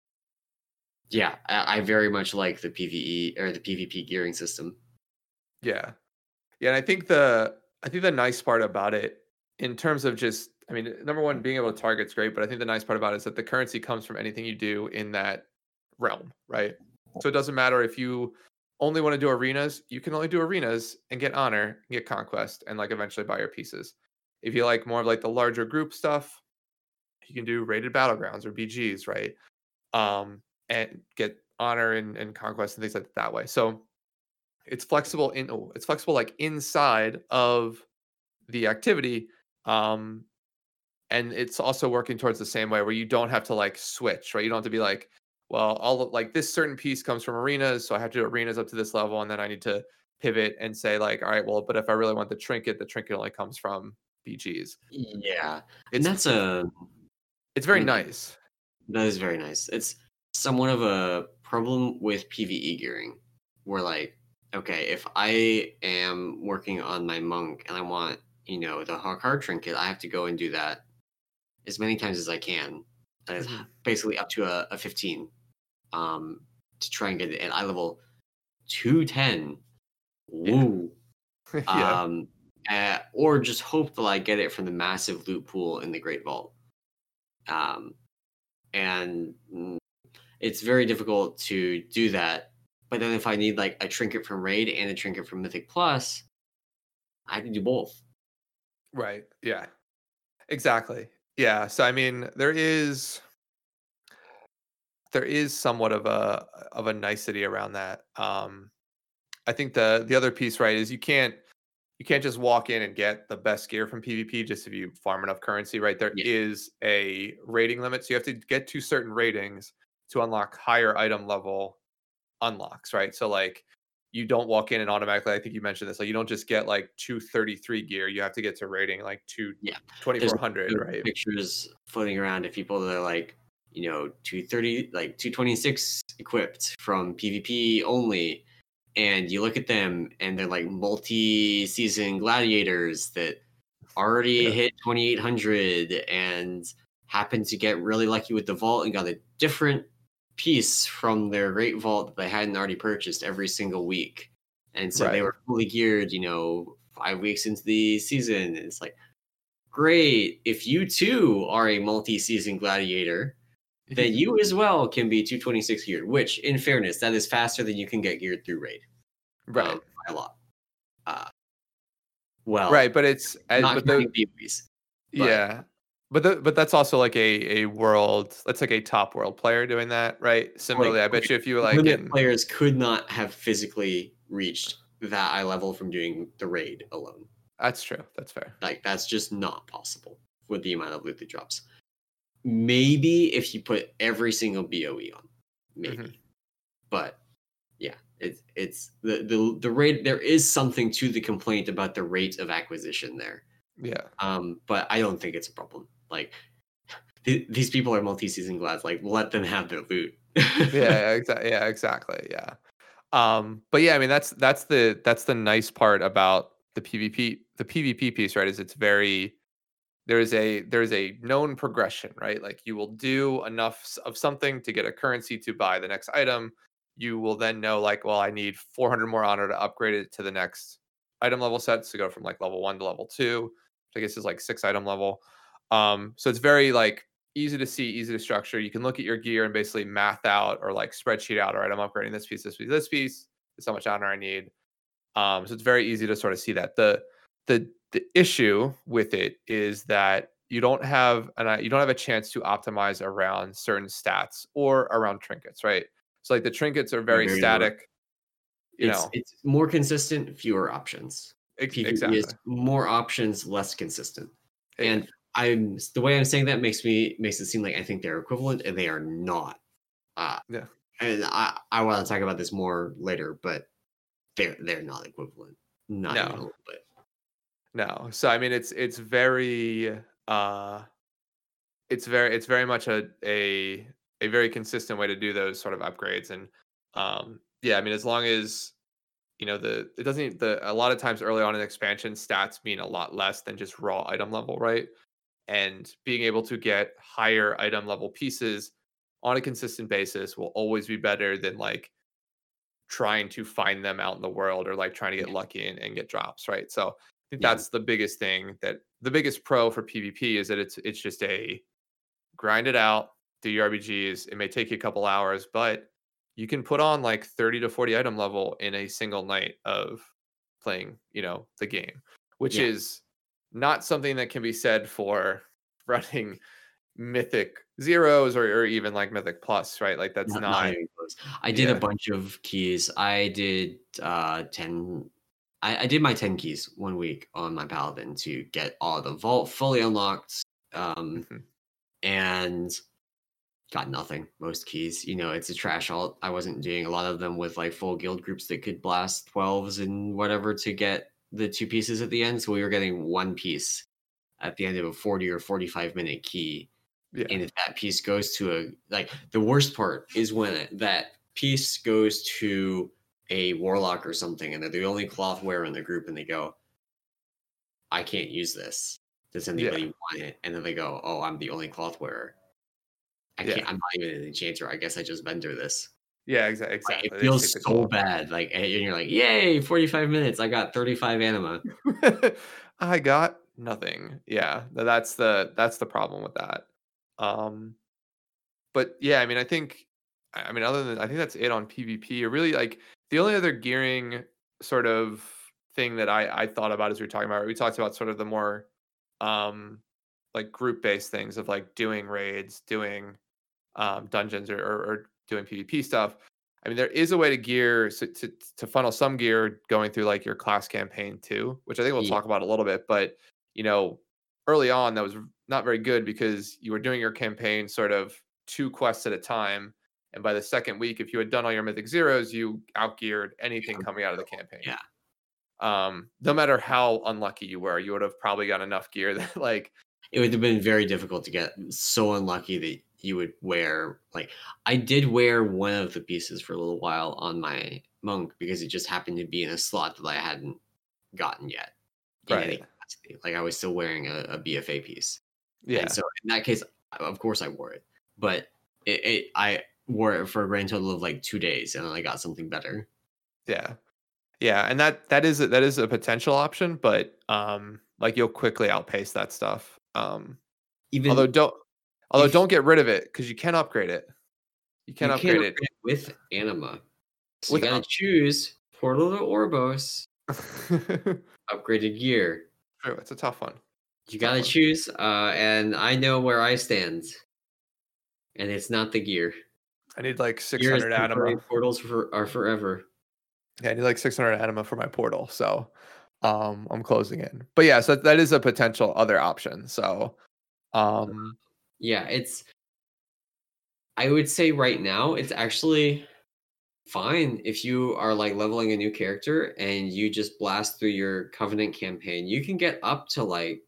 I very much like the PvE or the PvP gearing system. Yeah, and I think the nice part about it, in terms of just, I mean, number one, being able to target's great, but I think the nice part about it is that the currency comes from anything you do in that realm, right? So it doesn't matter if you only want to do arenas, you can only do arenas and get honor, and get conquest, and like eventually buy your pieces. If you like more of like the larger group stuff, you can do rated battlegrounds or BGs, right? And get honor and conquest and things like that way. So it's flexible it's flexible like inside of the activity. And it's also working towards the same way where you don't have to like switch, right? You don't have to be like, well, all of, like this certain piece comes from arenas, so I have to do arenas up to this level, and then I need to pivot and say like, all right, well, but if I really want the trinket only comes from BGs. Yeah, and that's it's very nice. That is very nice. It's somewhat of a problem with PvE gearing, where like, okay, if I am working on my monk and I want, the Hakar trinket, I have to go and do that as many times as I can. That is basically up to a 15, to try and get it at eye level 210. Woo. Or just hope that I get it from the massive loot pool in the Great Vault. And it's very difficult to do that. But then if I need like a trinket from Raid and a trinket from Mythic Plus, I have to do both. Right. Yeah. Exactly. Yeah. So I mean, there is somewhat of a nicety around that. I think the other piece, right, is you can't just walk in and get the best gear from PvP just if you farm enough currency, right? There is a rating limit, so you have to get to certain ratings to unlock higher item level unlocks, right? So like you don't walk in and automatically, I think you mentioned this, like you don't just get like 233 gear. You have to get to rating like 2400, right? Pictures floating around of people that are like, 230, like 226 equipped from PvP only. And you look at them and they're like multi-season gladiators that already hit 2800 and happened to get really lucky with the vault and got a different piece from their great vault that they hadn't already purchased every single week. And so they were fully geared, 5 weeks into the season. And it's like, great. If you too are a multi-season gladiator, then you as well can be 226 geared, which in fairness, that is faster than you can get geared through Raid. Right. By a lot. Right, but it's not PvPs. Yeah. But that's also like a world, that's like a top world player doing that, right? Similarly, I bet you if you were like players could not have physically reached that eye level from doing the Raid alone. That's true. That's fair. Like that's just not possible with the amount of loot that drops. Maybe if you put every single BOE on, maybe. But yeah, it's the rate. There is something to the complaint about the rate of acquisition there. Yeah. But I don't think it's a problem. Like these people are multi-season glads. Like let them have their loot. Exactly. Yeah, exactly. Yeah. But yeah, I mean that's the nice part about the PvP piece, right? Is it's very, there's a known progression, right? Like you will do enough of something to get a currency to buy the next item. You will then know like, well, I need 400 more honor to upgrade it to the next item level sets to go from like level 1 to level 2, which I guess is like 6 item level. So it's very like easy to see, easy to structure. You can look at your gear and basically math out or like spreadsheet out, all right, I'm upgrading this piece, this piece, this piece. This is how much honor I need. So it's very easy to sort of see that. The issue with it is that you don't have a chance to optimize around certain stats or around trinkets, right? So like the trinkets are very static. It's more consistent, fewer options. PvP is Exactly. more options, less consistent. And the way I'm saying that makes it seem like I think they're equivalent, and they are not. Yeah. And I want to talk about this more later, but they're not equivalent. Not even a little bit. No. So I mean it's very it's very much a very consistent way to do those sort of upgrades. And yeah, I mean as long as it doesn't a lot of times early on in expansion stats mean a lot less than just raw item level, right? And being able to get higher item level pieces on a consistent basis will always be better than like trying to find them out in the world or like trying to get lucky and get drops, right? So I think that's the biggest thing, that the biggest pro for PvP is that it's just a grind it out, do your RBGs. It may take you a couple hours, but you can put on like 30 to 40 item level in a single night of playing, the game, which is not something that can be said for running Mythic Zeros or even like Mythic Plus, right? Like that's not even close. I did a bunch of keys. I did 10. I did my 10 keys 1 week on my Paladin to get all the vault fully unlocked. And got nothing. Most keys, it's a trash alt. I wasn't doing a lot of them with like full guild groups that could blast 12s and whatever to get the 2 pieces at the end. So we were getting 1 piece at the end of a 40 or 45-minute key. Yeah. And if that piece goes to the worst part is when that piece goes to a warlock or something, and they're the only cloth wearer in the group, and they go, I can't use this. Does anybody want it? And then they go, oh, I'm the only cloth wearer. I can't. I'm not even an enchanter. I guess I just vendor this. Yeah, exactly. It feels so bad. And you're like, yay, 45 minutes. I got 35 anima. I got nothing. Yeah, that's the problem with that. But yeah, I mean, I think that's it on PvP. Or really, like the only other gearing sort of thing that I thought about as we were talking about, we talked about sort of the more like group based things of like doing raids, doing dungeons or doing PvP stuff. I mean, there is a way to gear to funnel some gear going through like your class campaign too, which I think we'll talk about a little bit. But early on, that was not very good because you were doing your campaign sort of 2 quests at a time, and by the second week, if you had done all your Mythic Zeros, you outgeared anything coming out of the campaign. No matter how unlucky you were, you would have probably got enough gear that like it would have been very difficult to get so unlucky that you would wear I did wear one of the pieces for a little while on my monk because it just happened to be in a slot that I hadn't gotten yet. Right. Like I was still wearing a BFA piece. Yeah. And so in that case, of course I wore it, but I wore it for a grand total of like 2 days, and then I got something better. Yeah. Yeah, and that is a potential option, but like you'll quickly outpace that stuff. Although don't get rid of it because you can upgrade it. You can upgrade it with anima. So you gotta choose Portal to Oribos, upgraded gear. True, it's a tough one. You gotta choose, and I know where I stand, and it's not the gear. I need like 600 anima. Portals are forever. Yeah, I need like 600 anima for my portal, so I'm closing in. But yeah, so that is a potential other option. So yeah, I would say right now it's actually fine if you are like leveling a new character and you just blast through your Covenant campaign. You can get up to like,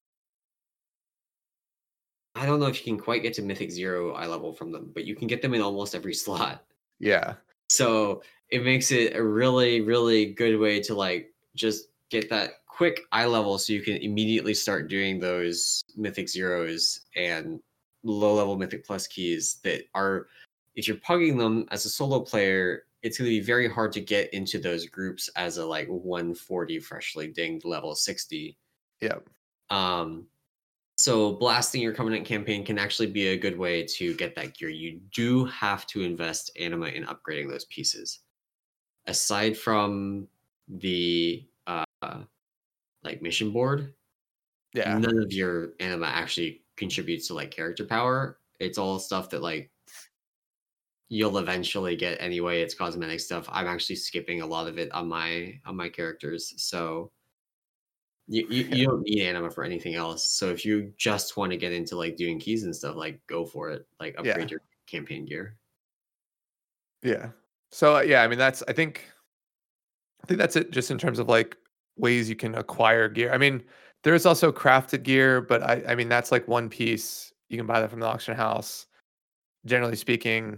I don't know if you can quite get to Mythic 0 eye level from them, but you can get them in almost every slot. Yeah. So it makes it a really, really good way to like just get that quick eye level so you can immediately start doing those Mythic Zeros and low level Mythic Plus keys that are, if you're pugging them as a solo player, it's going to be very hard to get into those groups as a like 140 freshly dinged level 60. Yep. So blasting your Covenant campaign can actually be a good way to get that gear. You do have to invest anima in upgrading those pieces. Aside from the like mission board, none of your anima actually contributes to like character power. It's all stuff that like you'll eventually get anyway. It's cosmetic stuff. I'm actually skipping a lot of it on my characters, so you don't need anima for anything else. So if you just want to get into like doing keys and stuff, like go for it. Like upgrade your campaign gear. Yeah. So I mean I think that's it just in terms of like ways you can acquire gear. I mean, there's also crafted gear, but I mean that's like one piece. You can buy that from the auction house. Generally speaking,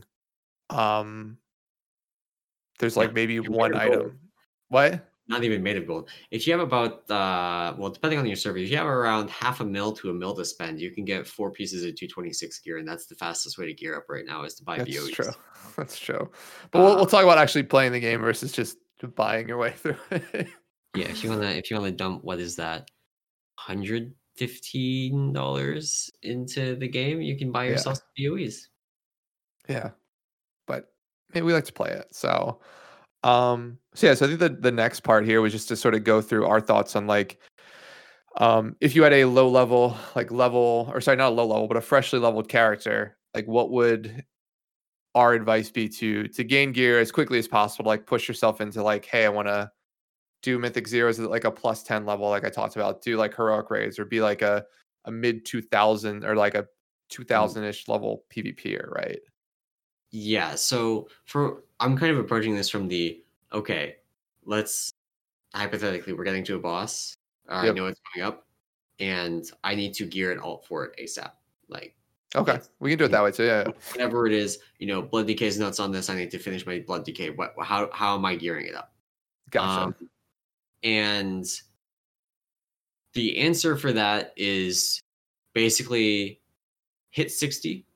there's like maybe one item. What? Not even made of gold. If you have about well, depending on your server, if you have around half a mil to a mil to spend, you can get 4 pieces of 226 gear, and that's the fastest way to gear up right now is to buy That's BOEs. true. That's true. But we'll talk about actually playing the game versus just buying your way through it. Yeah, if you wanna dump, what is that, $115 into the game, you can buy yourself some BOEs. Yeah, but maybe we like to play it. So I think the next part here was just to sort of go through our thoughts on like if you had a low level, like level, or sorry, not a low level, but a freshly leveled character, like what would our advice be to gain gear as quickly as possible, like push yourself into like, hey, I want to do mythic zeros at like a plus 10 level, like I talked about, do like heroic raids or be like a mid 2000 or like a 2000-ish level PvPer, right? Yeah, so I'm kind of approaching this from the, okay, let's hypothetically, we're getting to a boss. I know it's coming up, and I need to gear an alt for it ASAP. Like, okay, we can do it that way too. Yeah. Whatever it is, Blood Decay's nuts on this. I need to finish my Blood Decay. How am I gearing it up? Gotcha. And the answer for that is basically hit 60,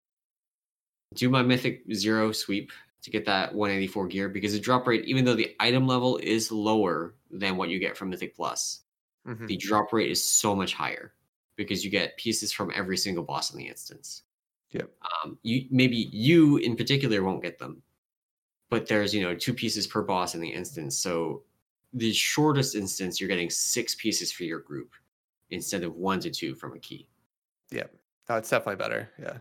do my Mythic Zero sweep to get that 184 gear, because the drop rate, even though the item level is lower than what you get from Mythic Plus, the drop rate is so much higher because you get pieces from every single boss in the instance. Yep. You in particular won't get them, but there's 2 pieces per boss in the instance. So the shortest instance, you're getting 6 pieces for your group instead of 1 to 2 from a key. Yep. Oh, it's definitely better. Yeah.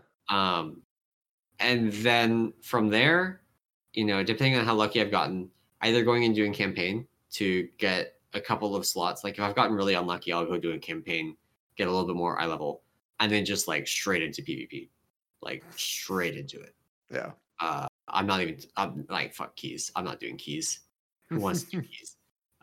And then from there, depending on how lucky I've gotten, either going and doing campaign to get a couple of slots. Like if I've gotten really unlucky, I'll go do a campaign, get a little bit more eye level, and then just like straight into PvP, like straight into it. Yeah. I'm like, fuck keys. I'm not doing keys. Who wants to do keys?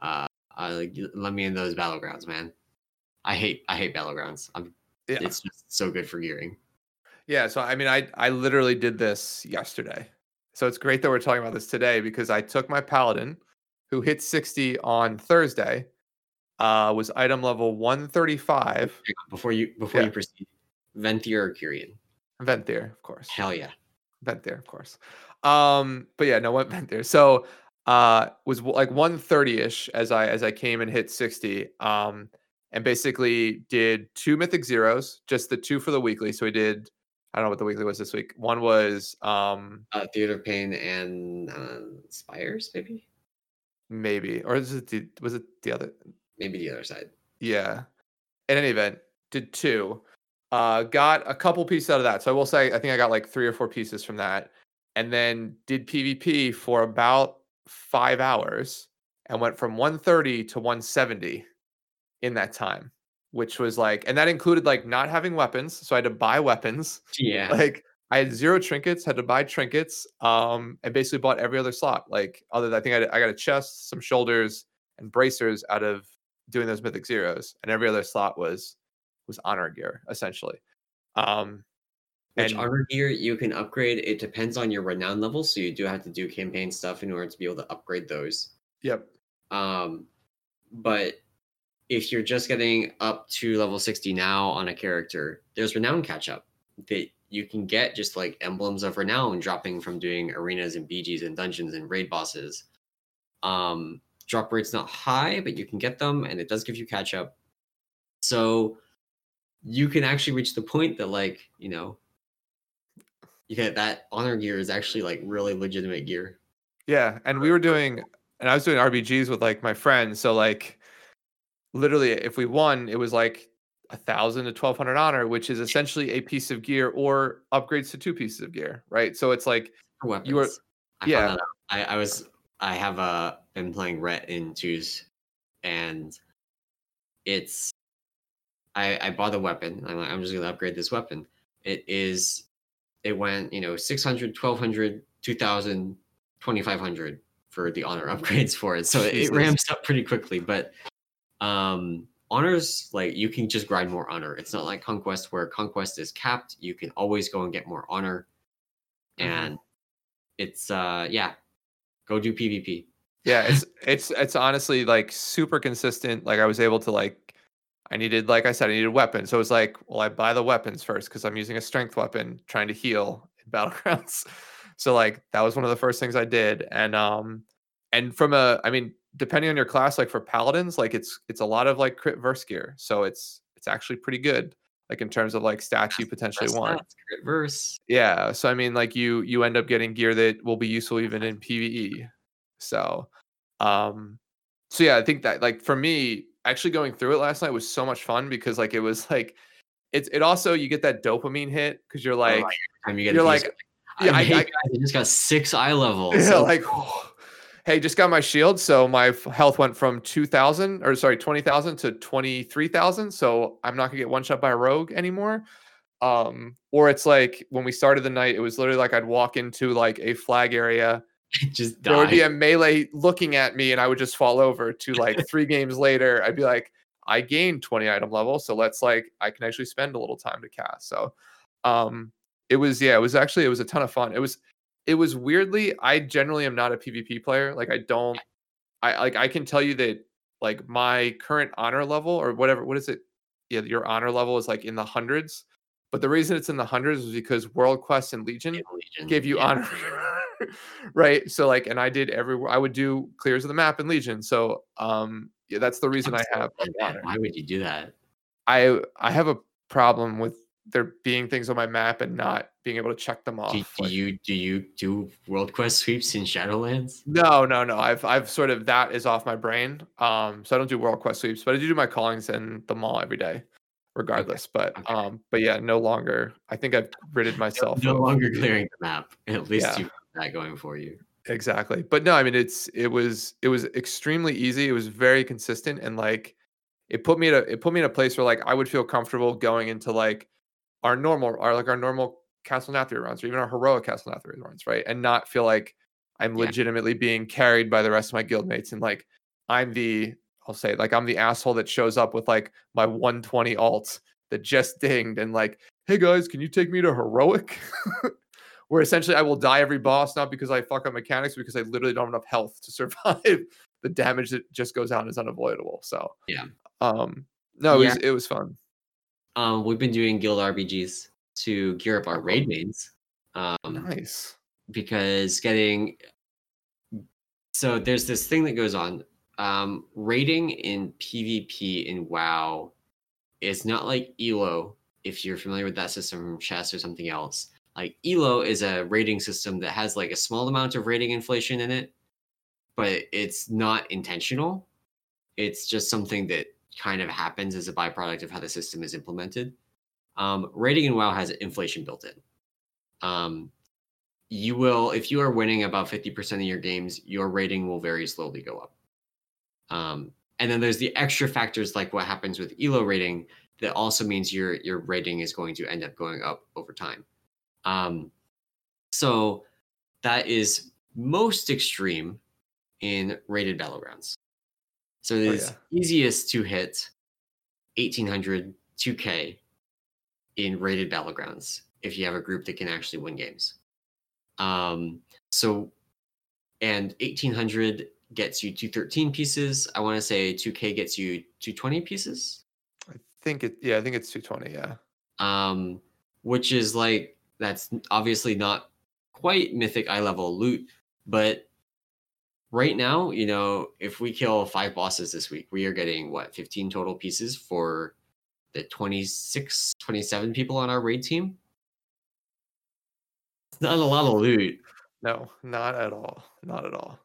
Let me in those battlegrounds, man. I hate battlegrounds. It's just so good for gearing. Yeah, so I mean, I literally did this yesterday. So it's great that we're talking about this today because I took my paladin, who hit 60 on Thursday, was item level 135. Before you proceed, Venthyr or Kyrian? Venthyr, of course. Hell yeah. Venthyr, of course. But yeah, no, what Venthyr. So was like 130-ish as I came and hit 60. And basically did 2 mythic zeros, just the 2 for the weekly. So we did, I don't know what the weekly was this week. One was Theater of Pain and Spires, maybe, or was it the other? Maybe the other side. Yeah. In any event, did 2. Got a couple pieces out of that. So I will say, I think I got like 3 or 4 pieces from that, and then did PvP for about 5 hours and went from 130 to 170 in that time, which was like, and that included like not having weapons. So I had to buy weapons. Yeah. Like I had 0 trinkets, had to buy trinkets, and basically bought every other slot. Like other than, I think I got a chest, some shoulders, and bracers out of doing those mythic zeros, and every other slot was honor gear essentially. Which honor gear you can upgrade. It depends on your renown level, so you do have to do campaign stuff in order to be able to upgrade those. Yep. But if you're just getting up to level 60 now on a character, there's renown catch up that you can get, just like emblems of renown dropping from doing arenas and BGs and dungeons and raid bosses. Drop rate's not high, but you can get them, and it does give you catch up. So you can actually reach the point that, like, you get that honor gear is actually like really legitimate gear. Yeah, and I was doing RBGs with like my friends. So like, literally, if we won, it was like 1,000 to 1,200 honor, which is essentially a piece of gear or upgrades to 2 pieces of gear, right? So it's like you were, Weapons. I found yeah, that out. I have been playing Rhett in twos, and it's I bought a weapon. I'm like, I'm just gonna upgrade this weapon. It went 600, 1,200, 2,000, 2,500 for the honor upgrades for it. So it Jesus. ramps up pretty quickly, but honors, like, you can just grind more honor. It's not like Conquest, where Conquest is capped. You can always go and get more honor, and it's go do PvP. Yeah, it's honestly like super consistent. Like I was able to like I needed weapons. So it's like, well, I buy the weapons first because I'm using a strength weapon trying to heal in battlegrounds. So like that was one of the first things I did. And from depending on your class, like for paladins, like it's a lot of like crit verse gear. So it's actually pretty good, like in terms of like stats you potentially want. Crit verse. Yeah. So I mean, like you end up getting gear that will be useful even in PvE. So so yeah, I think that like for me, actually going through it last night was so much fun because like it was like it also you get that dopamine hit because you're like you're like yeah, I just got 6 eye levels. Yeah, so. Like hey, just got my shield, so my health went from 20,000 to 23,000. So I'm not gonna get one shot by a rogue anymore. Or it's like when we started the night, it was literally like I'd walk into like a flag area. Just die. There would be a melee looking at me and I would just fall over to like 3 games later. I'd be like, I gained 20 item level. So I can actually spend a little time to cast. So it was a ton of fun. It was weirdly, I generally am not a PvP player. Like I can tell you that like my current honor level or whatever, what is it? Yeah, your honor level is like in the hundreds. But the reason it's in the hundreds is because World Quest and Legion gave you honor. Right. So like, and I would do clears of the map in Legion. So yeah, that's the reason I have honor. Why would you do that? I have a problem with there being things on my map and not being able to check them off. Do you do World Quest sweeps in Shadowlands? No. I've sort of, that is off my brain. So I don't do World Quest sweeps, but I do my callings in the mall every day, regardless. Okay. But yeah, no longer. I think I've ridded myself. No longer clearing the map. At least you've got that going for you. Exactly. But no, I mean it was extremely easy. It was very consistent, and like it put me in a place where like I would feel comfortable going into like our normal Castle Nathria runs, or even our heroic Castle Nathria runs, right? And not feel like I'm legitimately being carried by the rest of my guildmates, and like I'm the asshole that shows up with like my 120 alts that just dinged and like, hey guys, can you take me to heroic? Where essentially I will die every boss, not because I fuck up mechanics, because I literally don't have enough health to survive the damage that just goes out is unavoidable. So it was fun. We've been doing guild RBGs to gear up our raid mains. Nice. Because so there's this thing that goes on. Raiding in PvP in WoW is not like ELO, if you're familiar with that system from chess or something else. Like ELO is a rating system that has like a small amount of rating inflation in it, but it's not intentional. It's just something that kind of happens as a byproduct of how the system is implemented. Rating in WoW has inflation built in. You will, if you are winning about 50% of your games, your rating will very slowly go up. And then there's the extra factors like what happens with ELO rating that also means your rating is going to end up going up over time. So that is most extreme in rated battlegrounds. So it is easiest to hit 1,800, 2K in rated battlegrounds if you have a group that can actually win games. And 1,800 gets you 213 pieces. I want to say 2K gets you 220 pieces. I think it's 220. Yeah. Which is like, that's obviously not quite mythic eye level loot, but right now, if we kill 5 bosses this week, we are getting 15 total pieces for the 26, 27 people on our raid team. It's not a lot of loot. No, not at all. Not at all.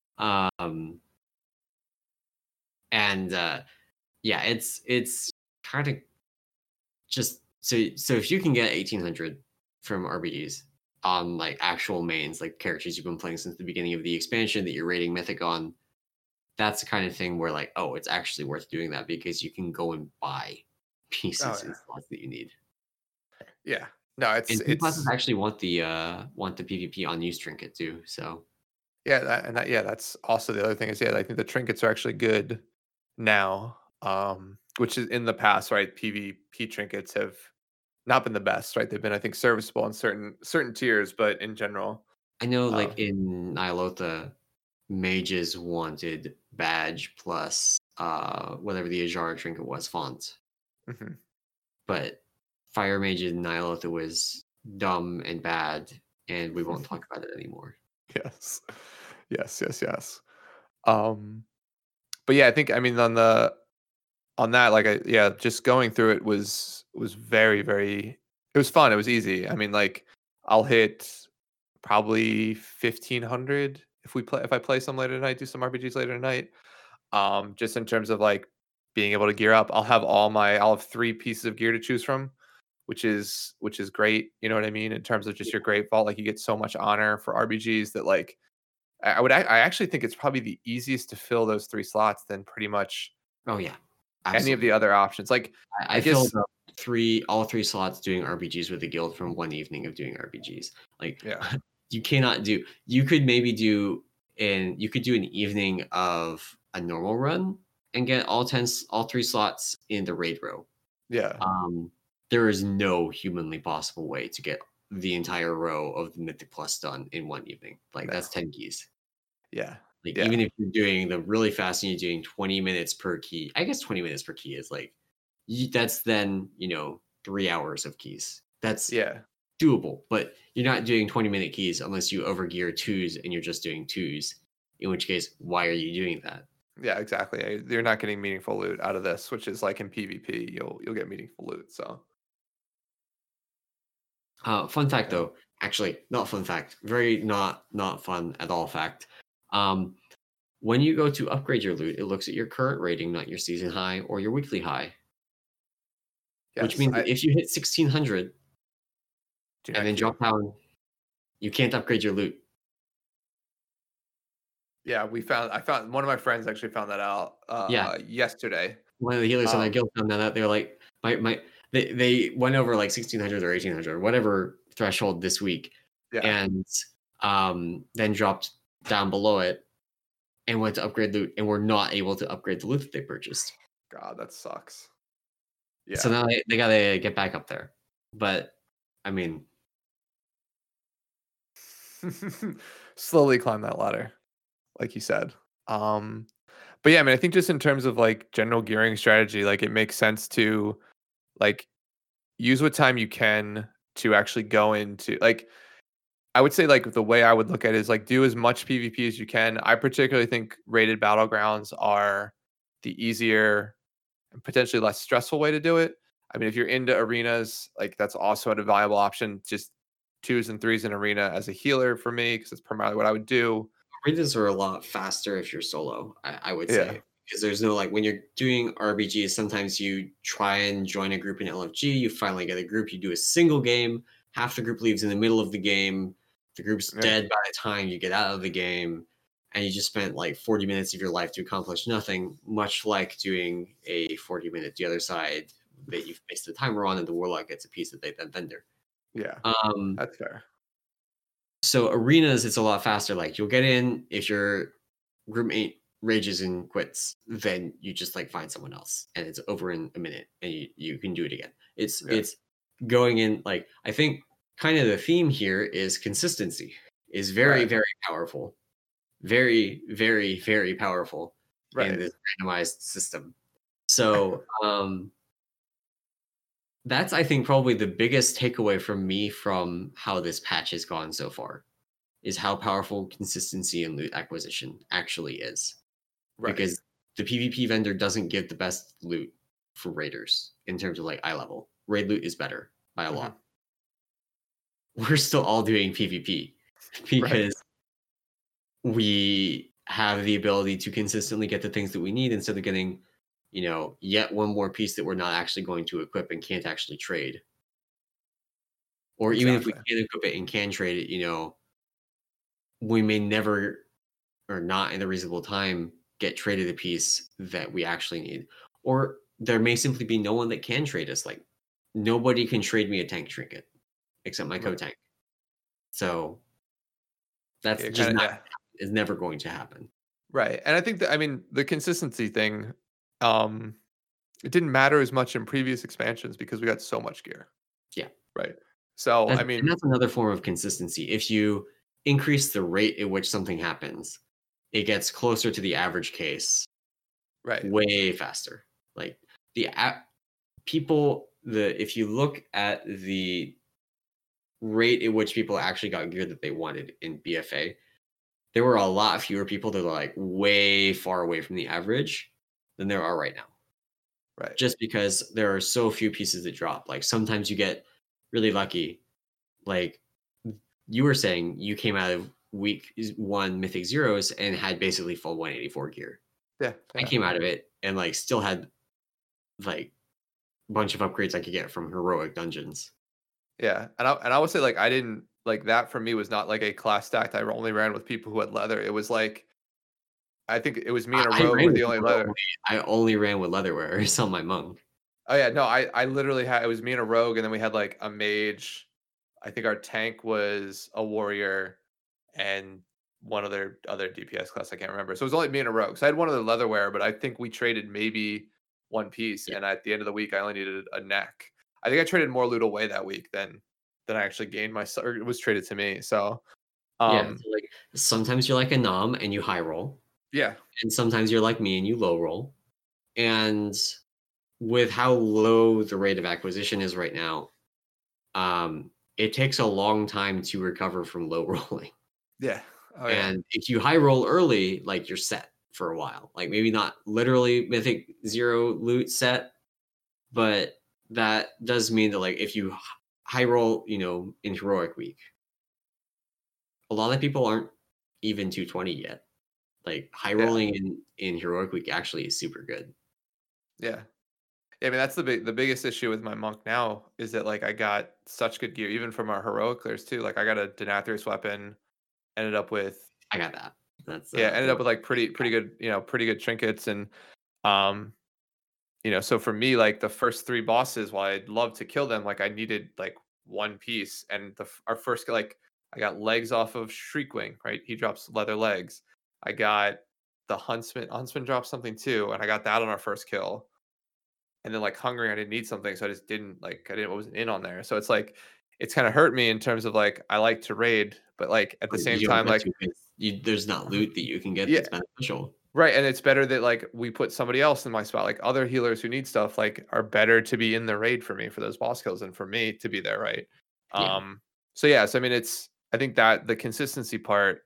And yeah, it's kind of just so if you can get 1800 from RBGs on like actual mains, like characters you've been playing since the beginning of the expansion that you're rating Mythic on, that's the kind of thing where like, oh, it's actually worth doing that because you can go and buy pieces and slots that you need. Yeah. No, it's classes actually want the PvP on use trinket too. So yeah, that's also the other thing is I think the trinkets are actually good now. Which is in the past, right? PvP trinkets have not been the best, right? They've been, I think, serviceable in certain tiers, but in general, I know, like in Ny'alotha, mages wanted badge plus whatever the Azshara trinket was, font. Mm-hmm. But fire mage in Ny'alotha was dumb and bad, and we won't talk about it anymore. Yes. But yeah, I think on that, like just going through it was very, very, it was fun. It was easy. I mean, like I'll hit probably 1500 if I play some later tonight, do some RPGs later tonight. Just in terms of like being able to gear up, I'll have 3 pieces of gear to choose from, which is great. You know what I mean? In terms of just your great vault, like you get so much honor for RPGs that like I actually think it's probably the easiest to fill those 3 slots than pretty much Oh yeah, any of the other options. Like I filled up all 3 slots doing RPGs with the guild from one evening of doing RPGs. Like you cannot do. You could maybe do an evening of a normal run and get all 3 slots in the raid row. Yeah. There is no humanly possible way to get the entire row of the Mythic Plus done in one evening. Like that's 10 keys. Yeah. Like even if you're doing the really fast and you're doing 20 minutes per key, I guess 20 minutes per key is like that's then 3 hours of keys. That's doable, but you're not doing 20-minute keys unless you overgear 2s and you're just doing 2s. In which case, why are you doing that? Yeah, exactly. You're not getting meaningful loot out of this, which is like in PvP, you'll get meaningful loot. So, fun fact though, actually, not fun fact, very not fun at all fact. When you go to upgrade your loot, it looks at your current rating, not your season high or your weekly high. Yes, which means if you hit 1600 and then drop down, you can't upgrade your loot. Yeah, I found one of my friends actually found that out yesterday. One of the healers on that guild found that out. They're like, they went over like 1600 or 1800 or whatever threshold this week, and then dropped down below it and went to upgrade loot and were not able to upgrade the loot that they purchased. God, that sucks. Yeah. So now they gotta get back up there. But I mean, slowly climb that ladder, like you said. But yeah, I mean, I think just in terms of like general gearing strategy, like it makes sense to like use what time you can to actually go into like, I would say like the way I would look at it is like do as much PvP as you can. I particularly think rated battlegrounds are the easier and potentially less stressful way to do it. I mean, if you're into arenas, like that's also a viable option. Just 2s and 3s in arena as a healer for me, because it's primarily what I would do. Arenas are a lot faster if you're solo, I would say. Because there's no like when you're doing RBGs, sometimes you try and join a group in LFG, you finally get a group, you do a single game, half the group leaves in the middle of the game, the group's dead by the time you get out of the game, and you just spent like 40 minutes of your life to accomplish nothing, much like doing a 40-minute the other side that you've based the timer on, and the warlock gets a piece that they then vendor. Yeah, that's fair. So arenas, it's a lot faster. Like you'll get in if your group-mate rages and quits, then you just like find someone else, and it's over in a minute, and you can do it again. It's going in like I think kind of the theme here is consistency is very very powerful, very very very powerful in this randomized system. So that's I think probably the biggest takeaway from me from how this patch has gone so far is how powerful consistency in loot acquisition actually is. Because the PvP vendor doesn't give the best loot for raiders in terms of like eye level. Raid loot is better by a lot. We're still all doing PvP because we have the ability to consistently get the things that we need instead of getting, yet one more piece that we're not actually going to equip and can't actually trade. Or even if we can equip it and can trade it, we may never or not in a reasonable time get traded a piece that we actually need. Or there may simply be no one that can trade us. Like nobody can trade me a tank trinket except my co-tank. So that's just not is never going to happen. Right. And I think that the consistency thing, it didn't matter as much in previous expansions because we got so much gear. Yeah. Right. So and that's another form of consistency. If you increase the rate at which something happens, it gets closer to the average case. Right. Way faster. Like if you look at the rate at which people actually got gear that they wanted in BFA, there were a lot fewer people that are like way far away from the average than there are right now. Right. Just because there are so few pieces that drop. Like sometimes you get really lucky. Like you were saying, you came out of week 1 Mythic Zeros and had basically full 184 gear. Yeah. I came out of it and like still had like a bunch of upgrades I could get from heroic dungeons. Yeah. And I would say like I didn't like that for me was not like a class stacked. I only ran with people who had leather. It was like I think it was me and a rogue were the only leather. I only ran with leatherwear on my monk. Oh yeah, no, I literally had it was me and a rogue, and then we had like a mage. I think our tank was a warrior and one other DPS class. I can't remember. So it was only me and a rogue. So I had one of the leatherwear, but I think we traded maybe one piece. Yeah. And at the end of the week, I only needed a neck. I think I traded more loot away that week than I actually gained or it was traded to me. So so like sometimes you're like a nom and you high roll. Yeah. And sometimes you're like me and you low roll. And with how low the rate of acquisition is right now, it takes a long time to recover from low rolling. Yeah. And if you high roll early, like you're set for a while. Like maybe not literally Mythic Zero loot set, but that does mean that like if you high roll, in heroic week, a lot of people aren't even 220 yet. Like high rolling in heroic week actually is super good. Yeah. I mean, that's the biggest issue with my monk now is that like I got such good gear, even from our heroic clears too. Like I got a Denathrius weapon, ended up with I got that. That's ended up with like pretty good, pretty good trinkets and so for me, like the first 3 bosses, while I'd love to kill them, like I needed like one piece. And our first like I got legs off of Shriekwing, right? He drops leather legs. I got the Huntsman dropped something too, and I got that on our first kill. And then like Hungering, I didn't need something, so I just didn't I wasn't in on there. So it's like it's kind of hurt me in terms of like I like to raid, but like at the same time, like there's not loot that you can get that's beneficial. Right, and it's better that like we put somebody else in my spot. Like other healers who need stuff like are better to be in the raid for me for those boss kills and for me to be there, right? Yeah. So I mean I think that the consistency part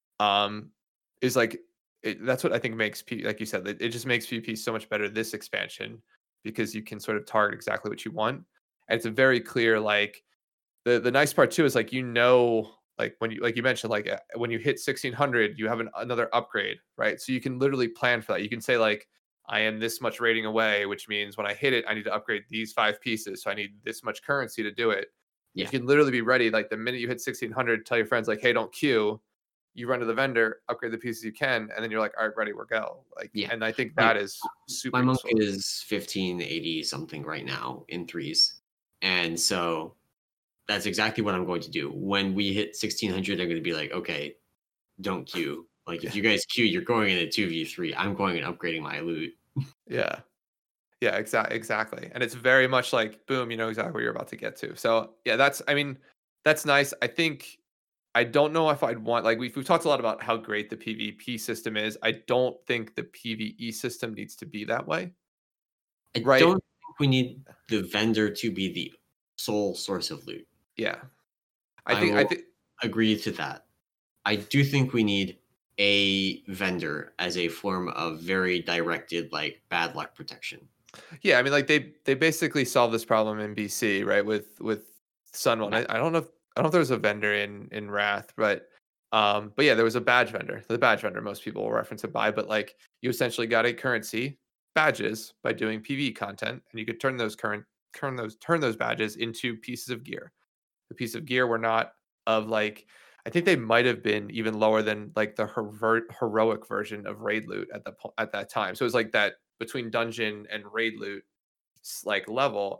is like that's what I think makes like you said, it just makes PvP so much better this expansion because you can sort of target exactly what you want. And it's a very clear like the nice part too is like like when you mentioned like when you hit 1600 you have another upgrade, right? So you can literally plan for that. You can say like I am this much rating away, which means when I hit it I need to upgrade these 5 pieces, so I need this much currency to do it. You can literally be ready like the minute you hit 1600, tell your friends like, hey, don't queue. You run to the vendor, upgrade the pieces you can, and then you're like, all right, ready, we're go. Like and I think that is super. My monk is 1580 something right now in 3s, and so that's exactly what I'm going to do. When we hit 1600, I'm going to be like, okay, don't queue. Like if you guys queue, you're going in a 2v3. I'm going and upgrading my loot. Yeah, exactly. And it's very much like, boom, you know exactly where you're about to get to. So yeah, that's nice. I don't know if I'd want like we've talked a lot about how great the PvP system is. I don't think the PvE system needs to be that way. I don't think we need the vendor to be the sole source of loot. Yeah. I think agree to that. I do think we need a vendor as a form of very directed like bad luck protection. Yeah, I mean, like they basically solved this problem in BC, right? With Sunwell. Yeah. I don't know. I don't know if there was a vendor in Wrath, but yeah, there was a badge vendor. The badge vendor, most people will reference it by, but like you essentially got a currency badges by doing PvE content, and you could turn those badges into pieces of gear. The piece of gear were not of like I think they might have been even lower than like the heroic version of raid loot at that time. So it was like that between dungeon and raid loot like level.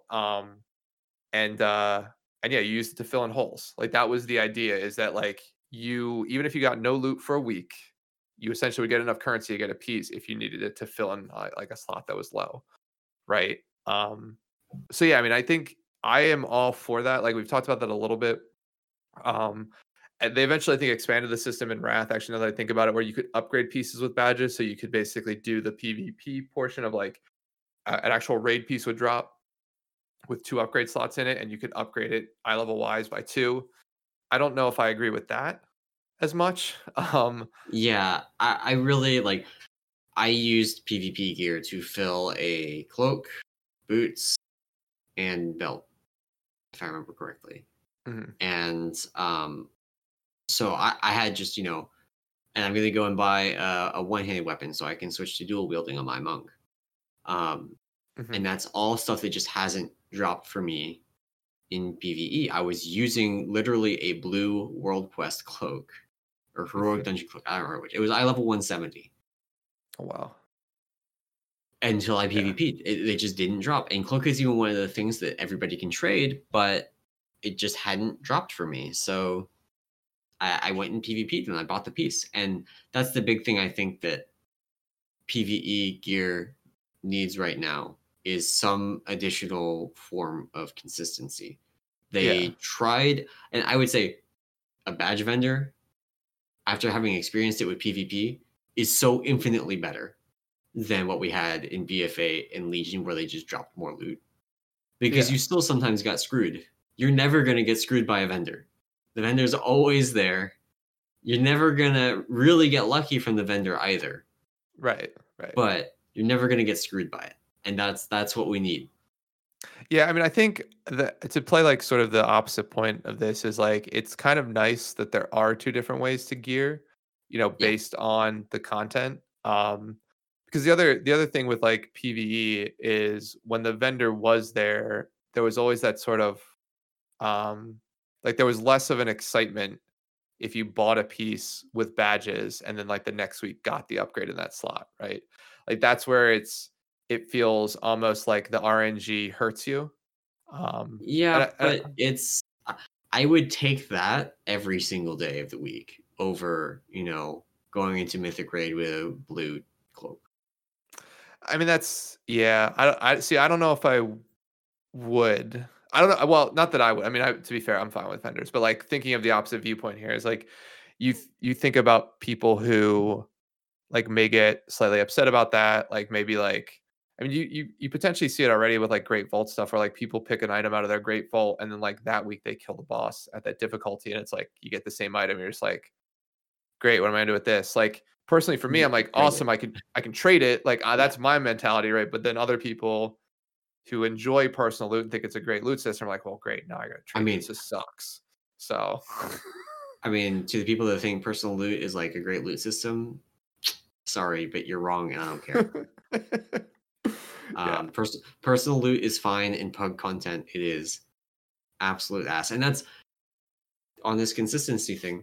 And yeah, you used it to fill in holes. Like that was the idea is that like you even if you got no loot for a week, you essentially would get enough currency to get a piece if you needed it to fill in like a slot that was low, right? So yeah, I mean, I think I am all for that. Like we've talked about that a little bit. Um, and they eventually, I think, expanded the system in Wrath. Actually, now that I think about it, where you could upgrade pieces with badges, so you could basically do the PvP portion of like an actual raid piece would drop with 2 upgrade slots in it, and you could upgrade it eye level wise by 2. I don't know if I agree with that as much. Yeah, I really like. I used PvP gear to fill a cloak, boots, and belt, if I remember correctly. Mhm, And so I had just and I'm gonna go and buy a one-handed weapon so I can switch to dual wielding on my monk. Um, mhm, and that's all stuff that just hasn't dropped for me in PvE. I was using literally a blue World Quest cloak or heroic mhm. dungeon cloak. I don't remember which. It was eye level 170 Oh, wow. until I Yeah. PvP'd. They just didn't drop. And cloak is even one of the things that everybody can trade, but it just hadn't dropped for me. So I went and PvP'd and I bought the piece. And that's the big thing I think that PvE gear needs right now is some additional form of consistency. Yeah. They tried, and I would say a badge vendor, after having experienced it with PvP, is so infinitely better than what we had in BFA and Legion, where they just dropped more loot. Because Yeah. you still sometimes got screwed. You're never going to get screwed by a vendor. The vendor's always there. You're never going to really get lucky from the vendor either, Right, right. but you're never going to get screwed by it. And that's what we need. Yeah, I mean, I think that to play like sort of the opposite point of this is like it's kind of nice that there are 2 different ways to gear, Yeah. based on the content. Because the other thing with like PvE is when the vendor was there, there was always that sort of um like there was less of an excitement if you bought a piece with badges and then like the next week got the upgrade in that slot, right? Like that's where it feels almost like the RNG hurts you. And Yeah, but I would take that every single day of the week over, going into Mythic Raid with a blue cloak. I mean that's yeah. I see. I don't know if I would. I don't know. Well, not that I would. I mean, to be fair, I'm fine with vendors, but like thinking of the opposite viewpoint here is like you think about people who like may get slightly upset about that. Like maybe like I mean you potentially see it already with like Great Vault stuff where like people pick an item out of their Great Vault and then like that week they kill the boss at that difficulty and it's like you get the same item. You're just like, great, what am I gonna do with this? Like personally for me, I'm Yeah, like, totally. awesome, I can trade it. Like Yeah. that's my mentality, right? But then other people who enjoy personal loot and think it's a great loot system are like, well, great, now I gotta I trade this. mean, This sucks. So to the people that think personal loot is like a great loot system, sorry, but you're wrong, and I don't care. yeah. Personal loot is fine in pug content. It is absolute ass, and that's on this consistency thing.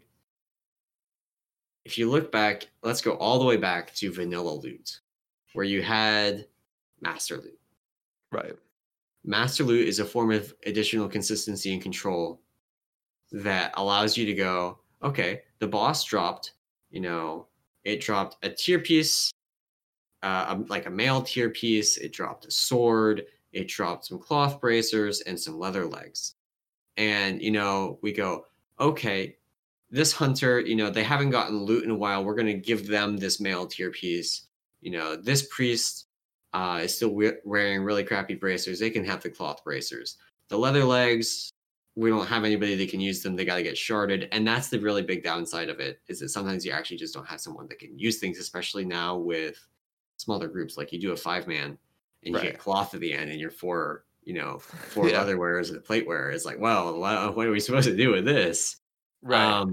If you look back, let's go all the way back to vanilla loot, where you had master loot. Right. Master loot is a form of additional consistency and control that allows you to go, okay, the boss dropped, it dropped a tier piece, like a mail tier piece, it dropped a sword, it dropped some cloth bracers and some leather legs. And, we go, okay, this hunter, they haven't gotten loot in a while. We're going to give them this mail tier piece. This priest is still wearing really crappy bracers. They can have the cloth bracers. The leather legs, we don't have anybody that can use them. They got to get sharded. And that's the really big downside of it, is that sometimes you actually just don't have someone that can use things, especially now with smaller groups. Like you do a 5-man and you get cloth at the end, and you're four Yeah. leather wearers and a plate wearer. It's like, well, what are we supposed to do with this? Right.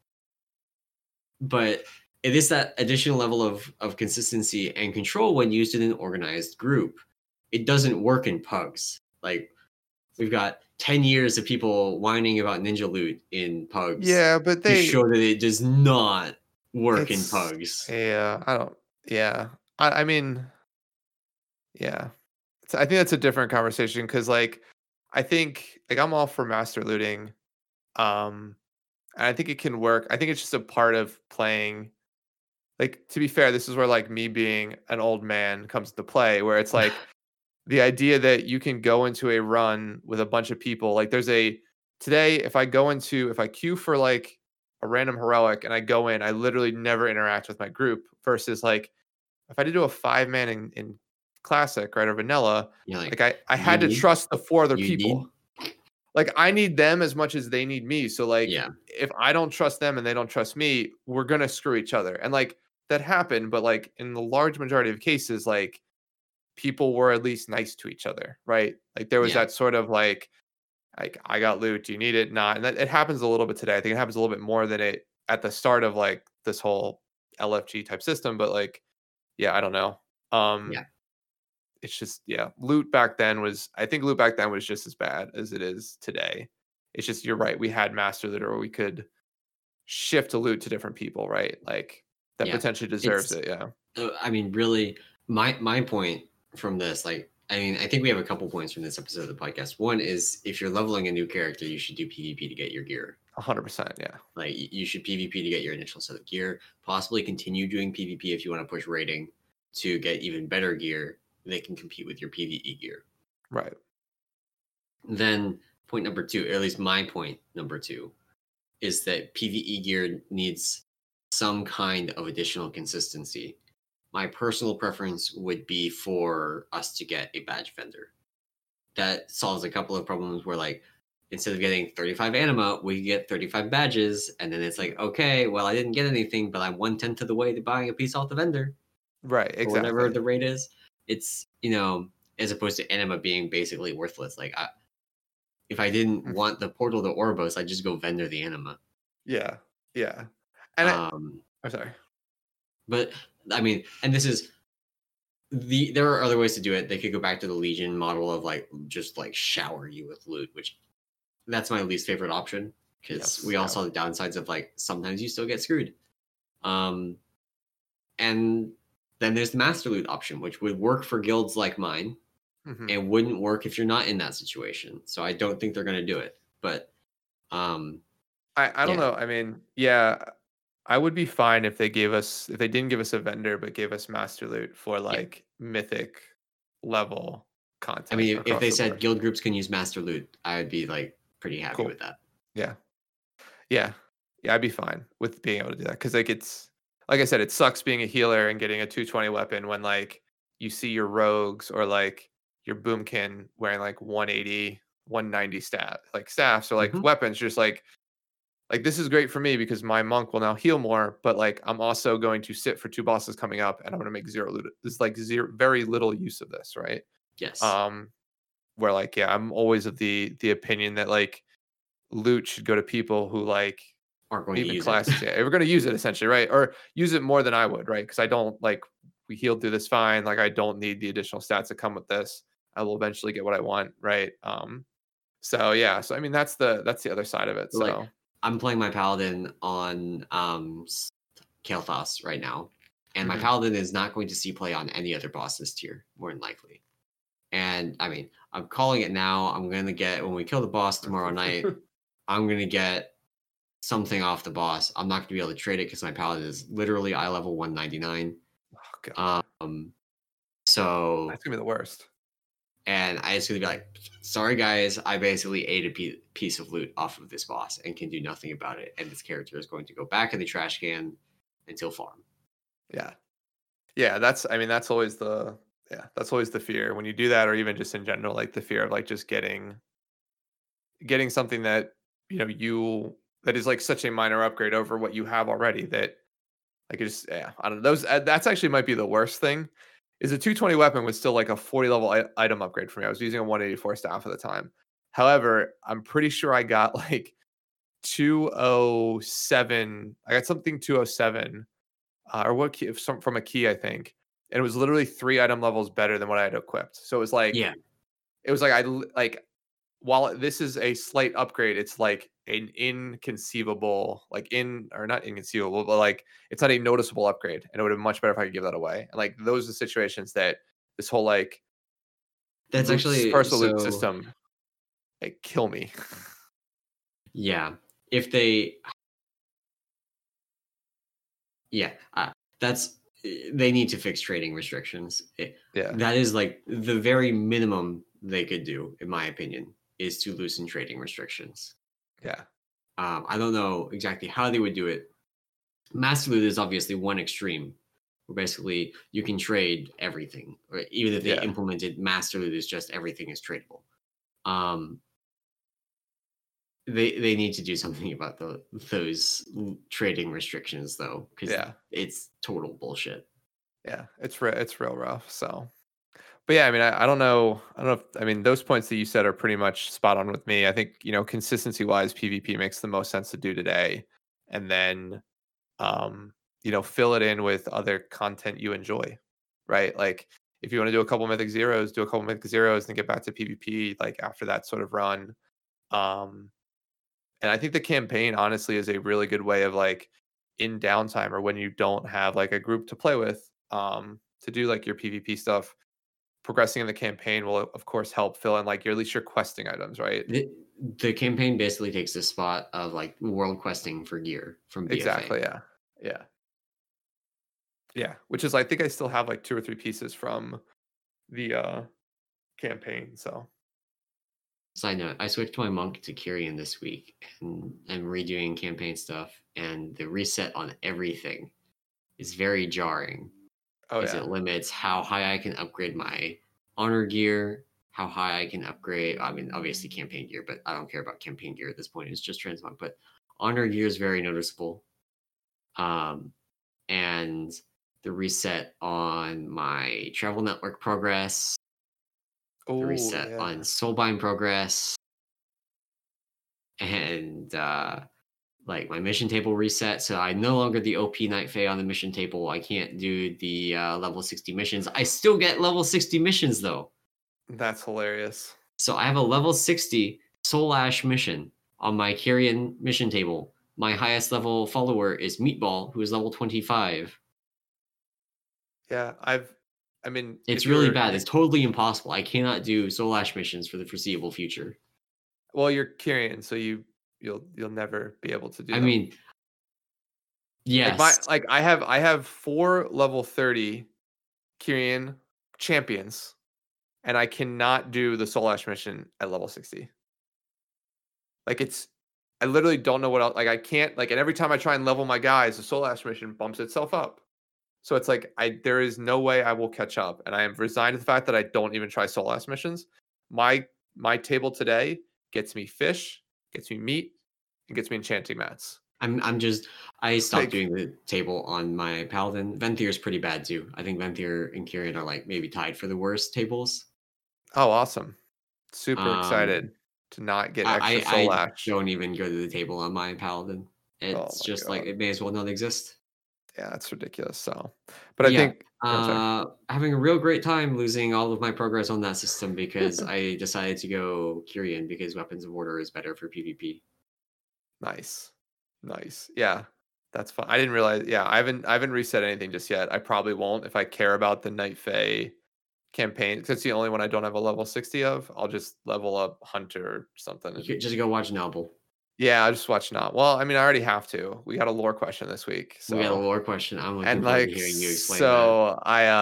But it is that additional level of consistency and control when used in an organized group. It doesn't work in pugs. Like, we've got 10 years of people whining about ninja loot in pugs. Yeah, but to show that it does not work in pugs. Yeah, I don't. Yeah, I mean, yeah, I think that's a different conversation because, like, I think like I'm all for master looting, and I think it can work. I think it's just a part of playing. Like, to be fair, this is where like me being an old man comes into play, where it's like the idea that you can go into a run with a bunch of people. Like, there's a today if I queue for like a random heroic and I go in, I literally never interact with my group versus like if I did do a 5-man in classic, right, or vanilla, like I had to trust the 4 other people. Like, I need them as much as they need me. So like if I don't trust them and they don't trust me, we're gonna screw each other. And like that happened, but like in the large majority of cases, like people were at least nice to each other, right? Like there was that sort of like I got loot, do you need it? Not. And that it happens a little bit today. I think it happens a little bit more than it at the start of like this whole LFG type system, but like yeah, I don't know. It's just loot back then was just as bad as it is today. It's just you're right. We had master looter where we could shift a loot to different people, right? Like that potentially deserves it. Yeah. I mean, really, my point from this, like, I mean, I think we have a couple points from this episode of the podcast. One is if you're leveling a new character, you should do PvP to get your gear. 100%. Yeah. Like you should PvP to get your initial set of gear. Possibly continue doing PvP if you want to push rating to get even better gear that can compete with your PvE gear. Right. Then point number 2, or at least my point number 2, is that PvE gear needs some kind of additional consistency. My personal preference would be for us to get a badge vendor. That solves a couple of problems where, like, instead of getting 35 anima, we get 35 badges, and then it's like, okay, well, I didn't get anything, but I'm 1/10 of the way to buying a piece off the vendor. Right, exactly. Or whatever the rate is. It's, as opposed to anima being basically worthless. Like, if I didn't want the portal to Oribos, I'd just go vendor the anima. Yeah, yeah. And I'm sorry. But, I mean, and this is... there are other ways to do it. They could go back to the Legion model of, like, just, like, shower you with loot, which... that's my least favorite option, because we all saw the downsides of, like, sometimes you still get screwed. And then there's the master loot option, which would work for guilds like mine, and wouldn't work if you're not in that situation. So I don't think they're going to do it. But I don't know. I mean, I would be fine if they didn't give us a vendor, but gave us master loot for like mythic level content. I mean, if they said guild groups can use master loot, I would be like pretty happy with that. Yeah, I'd be fine with being able to do that, because like it's like I said, it sucks being a healer and getting a 220 weapon when like you see your rogues or like your boomkin wearing like 180, 190 staffs or like weapons. Just like this is great for me because my monk will now heal more, but like I'm also going to sit for 2 bosses coming up and I'm going to make 0 loot. There's like very little use of this, right? Yes. Where like I'm always of the opinion that like loot should go to people who like aren't going to use classes. We're going to use it essentially, right? Or use it more than I would, right? Because I don't like we healed through this fine. Like I don't need the additional stats that come with this. I will eventually get what I want, right? So yeah. So I mean that's the other side of it. So like, I'm playing my paladin on Kael'thas right now, and my paladin is not going to see play on any other boss this tier, more than likely. And I mean, I'm calling it now. I'm going to get, when we kill the boss tomorrow night, I'm going to get something off the boss. I'm not going to be able to trade it because my paladin is literally eye level 199. Oh, God. So that's going to be the worst. And I just going to be like, sorry, guys, I basically ate a piece of loot off of this boss and can do nothing about it. And this character is going to go back in the trash can until farm. Yeah, that's always the fear when you do that, or even just in general, like the fear of like just getting something that that is like such a minor upgrade over what you have already, that like it's I don't know, that's actually might be the worst thing, is a 220 weapon was still like a 40 level item upgrade for me. I was using a 184 staff at the time. However, I'm pretty sure I got like 207. I got something 207 or what key from a key, I think. And it was literally 3 item levels better than what I had equipped. So it was like, it was like while this is a slight upgrade, it's like an inconceivable, not inconceivable, but like it's not a noticeable upgrade. And it would have been much better if I could give that away. And like those are situations that this whole like that's actually personal loot system like kill me. Yeah. If they they need to fix trading restrictions. That is like the very minimum they could do, in my opinion, is to loosen trading restrictions. Yeah. I don't know exactly how they would do it. Master loot is obviously one extreme, where basically you can trade everything, or even if they implemented master loot is just everything is tradable. They need to do something about those trading restrictions though, because it's total bullshit. Yeah, it's real rough. So, but yeah, I mean, I don't know. I mean, those points that you said are pretty much spot on with me. I think consistency wise, PvP makes the most sense to do today, and then, fill it in with other content you enjoy, right? Like if you want to do a couple Mythic Zeros, do a couple Mythic Zeros, and get back to PvP like after that sort of run. And I think the campaign honestly is a really good way of like in downtime or when you don't have like a group to play with, to do like your PvP stuff. Progressing in the campaign will of course help fill in like at least your questing items, right? The campaign basically takes the spot of like world questing for gear from BFA. Exactly, yeah. Which is I think I still have like 2 or 3 pieces from the campaign. So. Side note, I switched my monk to Kyrian this week and I'm redoing campaign stuff, and the reset on everything is very jarring. Because it limits how high I can upgrade my honor gear, how high I can upgrade, I mean, obviously campaign gear, but I don't care about campaign gear at this point. It's just transmog. But honor gear is very noticeable. And the reset on my travel network progress, the reset on soulbind progress, and like my mission table reset. So I'm no longer the OP Night Fae on the mission table. I can't do the level 60 missions. I still get level 60 missions though. That's hilarious. So I have a level 60 Soul Ash mission on my Kyrian mission table. My highest level follower is Meatball, who is level 25. Yeah, I mean, it's really bad. It's totally impossible. I cannot do Soul Ash missions for the foreseeable future. Well, you're Kyrian, so you'll never be able to do them. I mean, yes. Like I have 4 level 30 Kyrian champions, and I cannot do the Soul Ash mission at level 60. Like I literally don't know what else. Like I can't. Like, and every time I try and level my guys, the Soul Ash mission bumps itself up. So it's like there is no way I will catch up, and I am resigned to the fact that I don't even try Soul Ash missions. My table today gets me fish, gets me meat, and gets me enchanting mats. I stopped doing the table on my paladin. Venthyr is pretty bad too. I think Venthyr and Kyrian are like maybe tied for the worst tables. Oh, awesome! Super excited to not get extra Soul Ash. I don't even go to the table on my paladin. It's just like it may as well not exist. Yeah, that's ridiculous. So, but I think having a real great time losing all of my progress on that system because I decided to go Kyrian because Weapons of Order is better for PvP. Nice. Yeah, that's fun. I didn't realize. Yeah, I haven't reset anything just yet. I probably won't if I care about the Night Fae campaign. Because it's the only one I don't have a level 60 of. I'll just level up Hunter or something. You could just go watch Noble. Yeah, I just watch Not. Well, I mean, I already have to. We got a lore question this week. So we got a lore question. I'm looking forward to hearing you explain that. So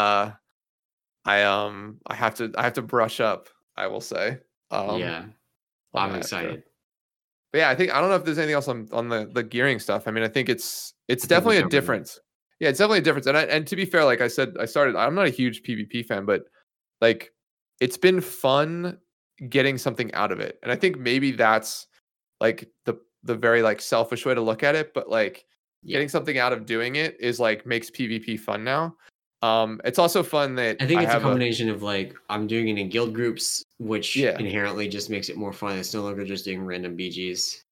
I have to brush up, I will say. Yeah. I'm excited. But yeah, I don't know if there's anything else on the gearing stuff. I mean, I think it's definitely a difference. Yeah, it's definitely a difference. And to be fair, like I said, I'm not a huge PvP fan, but like it's been fun getting something out of it. And I think maybe that's like the very like selfish way to look at it, but like getting something out of doing it is like makes PvP fun now. It's also fun that I think it's a combination of like I'm doing it in guild groups, which inherently just makes it more fun. It's no longer just doing random BGs.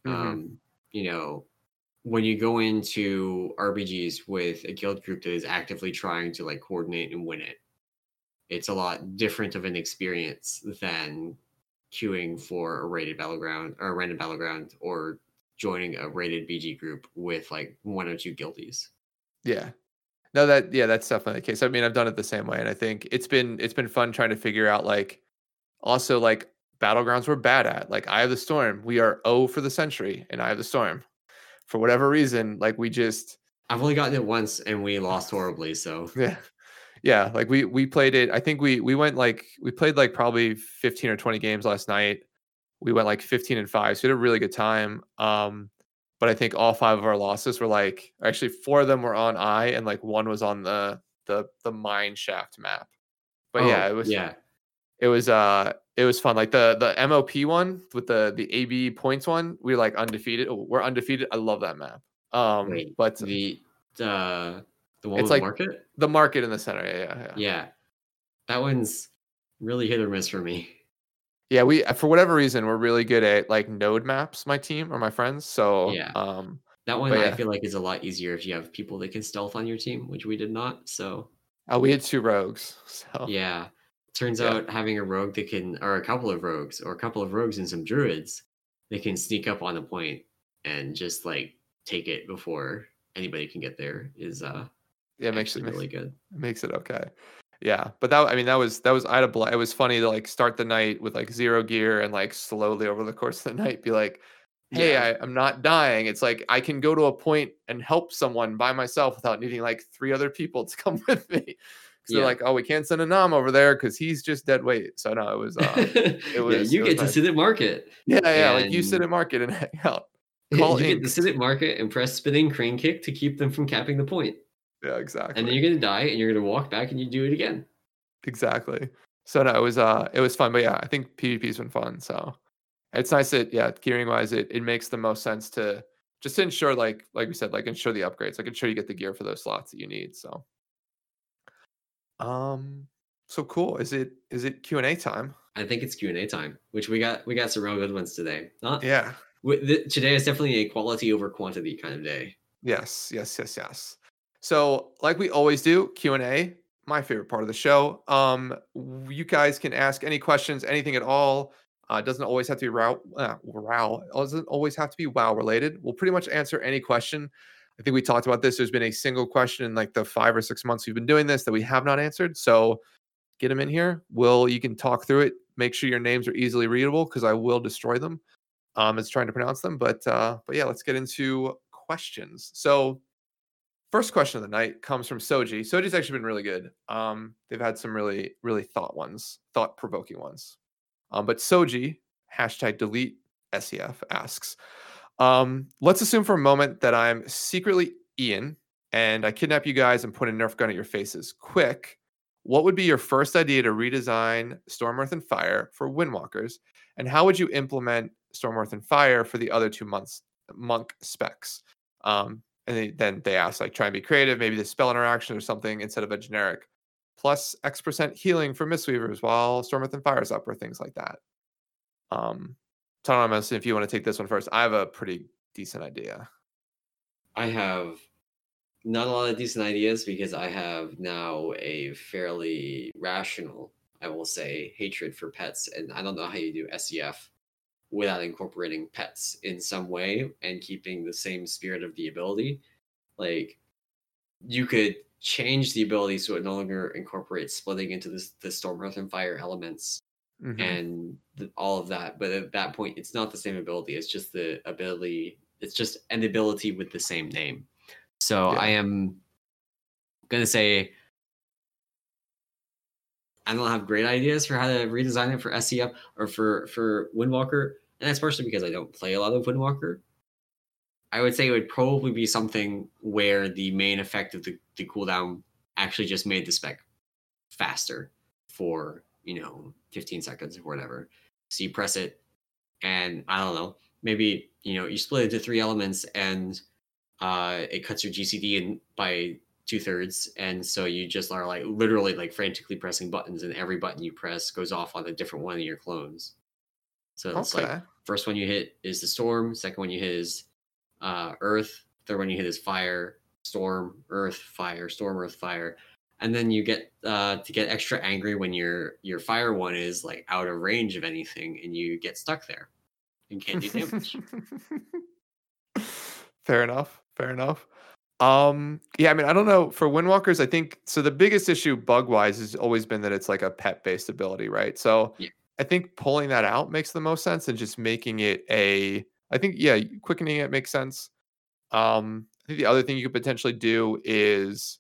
You know, when you go into RBGs with a guild group that is actively trying to like coordinate and win it, it's a lot different of an experience than queuing for a rated battleground or a random battleground or joining a rated BG group with like 1 or 2 guildies. Yeah. No, that's definitely the case. I mean, I've done it the same way, and I think it's been fun trying to figure out like also like battlegrounds we're bad at. Like Eye of the Storm, we are O for the century in Eye of the Storm. For whatever reason, like I've only gotten it once and we lost horribly, so yeah, like we played it. I think we went like we played like probably 15 or 20 games last night. We went like 15-5, so we had a really good time. But I think all 5 of our losses were like actually 4 of them were on I, and like 1 was on the mine shaft map. But it was fun. Like the MOP one with the AB points one, we were like undefeated. We're undefeated. I love that map. Wait, but the one it's with like market? The market in the center. Yeah. That one's really hit or miss for me. Yeah, we for whatever reason we're really good at like node maps, my team or my friends. So that one I feel like is a lot easier if you have people that can stealth on your team, which we did not. So we had 2 rogues. So yeah. Turns out having a rogue that can, or a couple of rogues, or a couple of rogues and some druids, they can sneak up on the point and just like take it before anybody can get there is it makes it really good. Makes it okay. Yeah, but that was I had it was funny to like start the night with like 0 gear and like slowly over the course of the night be like, hey, I'm not dying. It's like I can go to a point and help someone by myself without needing like 3 other people to come with me. Because they're like, oh, we can't send a Nam over there because he's just dead weight. So no, it was you get to sit at market. Yeah, like you sit at market and hang out. You get to sit at market and press spinning crane kick to keep them from capping the point. Yeah, exactly. And then you're gonna die and you're gonna walk back and you do it again. Exactly. So no, it was fun. But yeah, I think PvP's been fun. So it's nice that gearing wise it makes the most sense to just ensure like we said, like ensure the upgrades, like ensure you get the gear for those slots that you need. So so cool. Is it Q&A time? I think it's Q&A time, which we got some real good ones today. Yeah. Today is definitely a quality over quantity kind of day. Yes. So like we always do, Q&A, my favorite part of the show. You guys can ask any questions, anything at all. It doesn't always have to be It doesn't always have to be WoW related. We'll pretty much answer any question. I think we talked about this. There's been a single question in like the 5 or 6 months we've been doing this that we have not answered. So get them in here. You can talk through it. Make sure your names are easily readable because I will destroy them. As trying to pronounce them. But yeah, let's get into questions. So first question of the night comes from Soji. Soji's actually been really good. They've had some really, really thought-provoking ones. But Soji, #delete SEF, asks, let's assume for a moment that I'm secretly Ian and I kidnap you guys and put a Nerf gun at your faces. Quick, what would be your first idea to redesign Storm, Earth, and Fire for Windwalkers? And how would you implement Storm, Earth, and Fire for the other 2 monk specs? And then they ask, like, try and be creative, maybe the spell interaction or something instead of a generic plus X% healing for Mistweavers while Storm, Earth, and Fire is up or things like that. Thomas, if you want to take this one first, I have a pretty decent idea. I have not a lot of decent ideas because I have now a fairly rational, I will say, hatred for pets. And I don't know how you do SEF without incorporating pets in some way and keeping the same spirit of the ability. Like, you could change the ability so it no longer incorporates splitting into the Storm, Earth, and Fire elements and all of that. But at that point, it's not the same ability. It's just the ability. It's just an ability with the same name. So I am going to say I don't have great ideas for how to redesign it for SEF or for Windwalker. And that's partially because I don't play a lot of Windwalker. I would say it would probably be something where the main effect of the cooldown actually just made the spec faster for, 15 seconds or whatever. So you press it and I don't know, maybe, you split it into 3 elements and it cuts your GCD in by 2/3, and so you just are like literally like frantically pressing buttons, and every button you press goes off on a different one of your clones. So it's like first one you hit is the storm, second one you hit is earth, third one you hit is fire, storm, earth, fire, storm, earth, fire. And then you get to get extra angry when your fire one is like out of range of anything and you get stuck there and can't do damage. Fair enough. Yeah, I mean, I don't know. For Windwalkers, I think so. The biggest issue bug wise has always been that it's like a pet based ability, right? So yeah. I think pulling that out makes the most sense, and just making it I think, yeah, quickening it makes sense. I think the other thing you could potentially do is,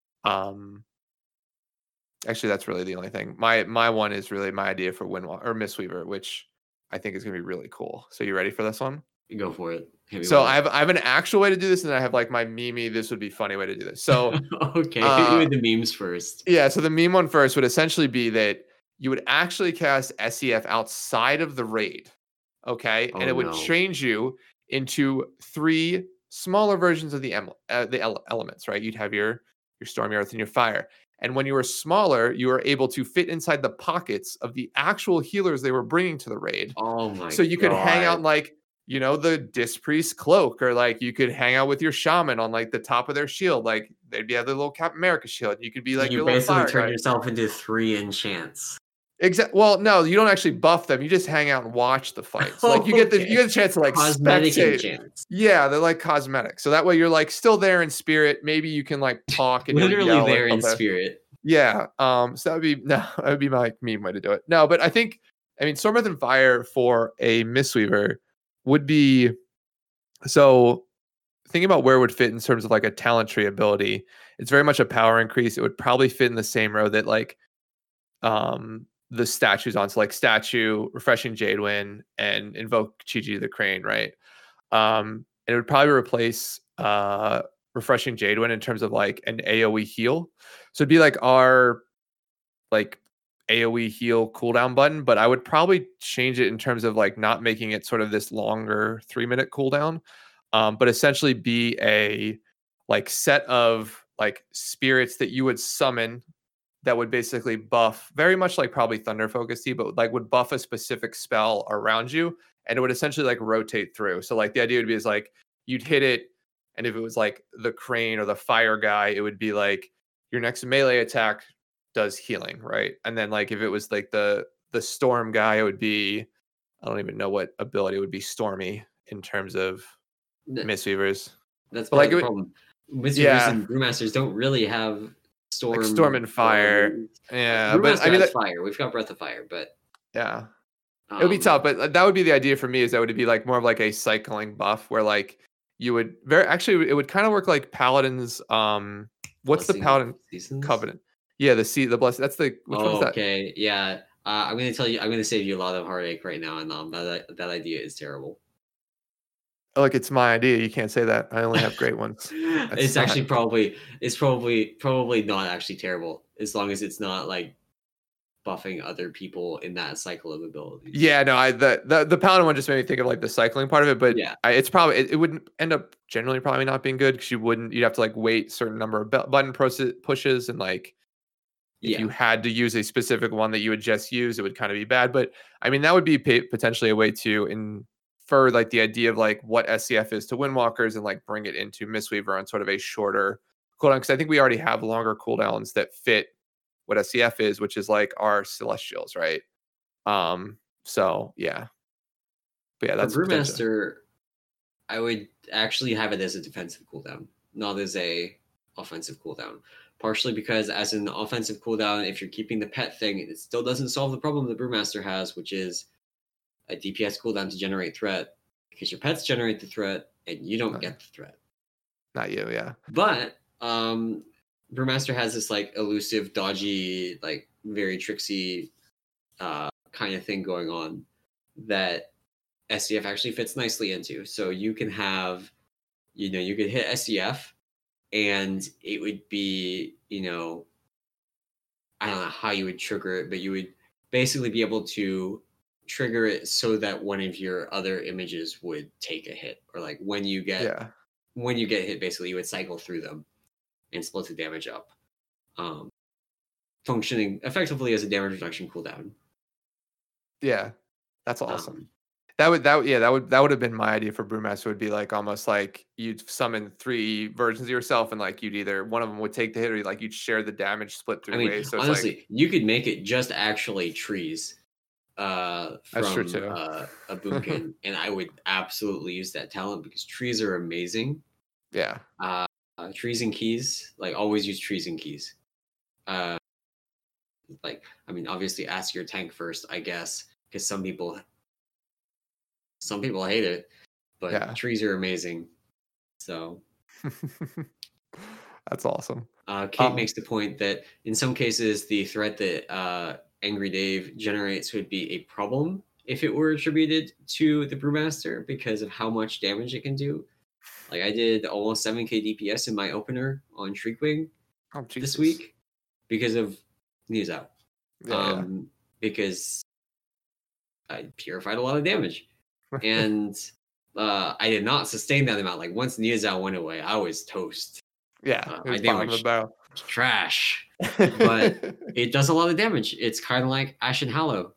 actually, that's really the only thing. My one is really my idea for Windwalker or Mistweaver, which I think is gonna be really cool. So you ready for this one? Go for it. So I have an actual way to do this, and I have like my meme. This would be funny way to do this. So okay, with the memes first. Yeah, so the meme one first would essentially be that you would actually cast SEF outside of the raid, okay, and it would change you into 3 smaller versions of the elements, right? You'd have your storm, your earth, and your fire. And when you were smaller, you were able to fit inside the pockets of the actual healers they were bringing to the raid. Oh my god! So you could hang out in like, you know, the Disc Priest cloak, or like you could hang out with your shaman on like the top of their shield. Like they'd be at the little Captain America shield. You could be like, you basically turn yourself into 3 enchants. Exactly. Well, no, you don't actually buff them. You just hang out and watch the fights. Like you get the chance to like cosmetic enchants. Yeah, they're like cosmetic. So that way you're like still there in spirit. Maybe you can like talk and literally there in spirit. Yeah. So that would be my meme way to do it. No, but I mean, Storm, Earth, and Fire for a Mistweaver would be, so thinking about where it would fit in terms of like a talent tree ability, it's very much a power increase. It would probably fit in the same row that like the statues on. So like statue, Refreshing Jadewind, and Invoke Chi-Ji the Crane, right? It would probably replace Refreshing Jadewind in terms of like an AoE heal. So it'd be like our like AoE heal cooldown button, but I would probably change it in terms of like not making it sort of this longer 3-minute cooldown, but essentially be a like set of like spirits that you would summon that would basically buff, very much like probably Thunder Focus, but like would buff a specific spell around you, and it would essentially like rotate through. So like the idea would be is like you'd hit it, and if it was like the Crane or the Fire guy, it would be like your next melee attack does healing, right? And then like if it was like the Storm guy, it would be, I don't even know what ability it would be, Stormy in terms of Mistweavers. That's part of the problem. Mistweavers and Brewmasters don't really have Storm and Fire. Yeah, but I mean Fire. We've got Breath of Fire, but yeah, it would be tough. But that would be the idea for me, is that would be like more of like a cycling buff where like you would it would kind of work like Paladin's. What's the Paladin Seasons? Covenant? Yeah, the blessing. That's the which one's that? Okay, yeah. I'm gonna tell you. I'm gonna save you a lot of heartache right now, and that idea is terrible. Like it's my idea. You can't say that. I only have great ones. It's actually probably not actually terrible, as long as it's not like buffing other people in that cycle of abilities. Yeah, no, the Paladin one just made me think of like the cycling part of it, but yeah, it's probably it wouldn't end up generally probably not being good, because you'd have to like wait a certain number of button pushes, and like if you had to use a specific one that you would just use, it would kind of be bad. But I mean, that would be potentially a way to infer like the idea of like what SCF is to Windwalkers, and like bring it into Mistweaver on sort of a shorter cooldown, because I think we already have longer cooldowns that fit what SCF is, which is like our Celestials, right? So yeah, but yeah, that's for Brewmaster. I would actually have it as a defensive cooldown, not as a offensive cooldown. Partially because as an offensive cooldown, if you're keeping the pet thing, it still doesn't solve the problem the Brewmaster has, which is a DPS cooldown to generate threat, because your pets generate the threat and you don't get the threat. Not you, yeah. But Brewmaster has this like elusive, dodgy, like very tricksy kind of thing going on that SCF actually fits nicely into. So you can have, you could hit SCF, and it would be, I don't know how you would trigger it, but you would basically be able to trigger it so that one of your other images would take a hit, or like when you get hit, basically you would cycle through them. and split the damage up, functioning effectively as a damage reduction cooldown. Yeah, that's awesome. That would have been my idea for Brewmaster. Would be like almost like you'd summon 3 versions of yourself, and like you'd either one of them would take the hit, or like you'd share the damage split 3 ways. So honestly, it's like, you could make it just actually trees from a Boomkin, and I would absolutely use that talent because trees are amazing. Yeah. Trees and keys, like always use trees and keys. Like, I mean, obviously ask your tank first, I guess, because some people hate it, but trees are amazing. So that's awesome. Kate makes the point that in some cases the threat that Angry Dave generates would be a problem if it were attributed to the Brewmaster because of how much damage it can do. Like I did almost 7k DPS in my opener on Shriekwing this week because of Neozao. Because I purified a lot of damage. And I did not sustain that amount. Like once Neozao went away, I was toast. Yeah, my damage trash. But it does a lot of damage. It's kind of like Ashen Hallow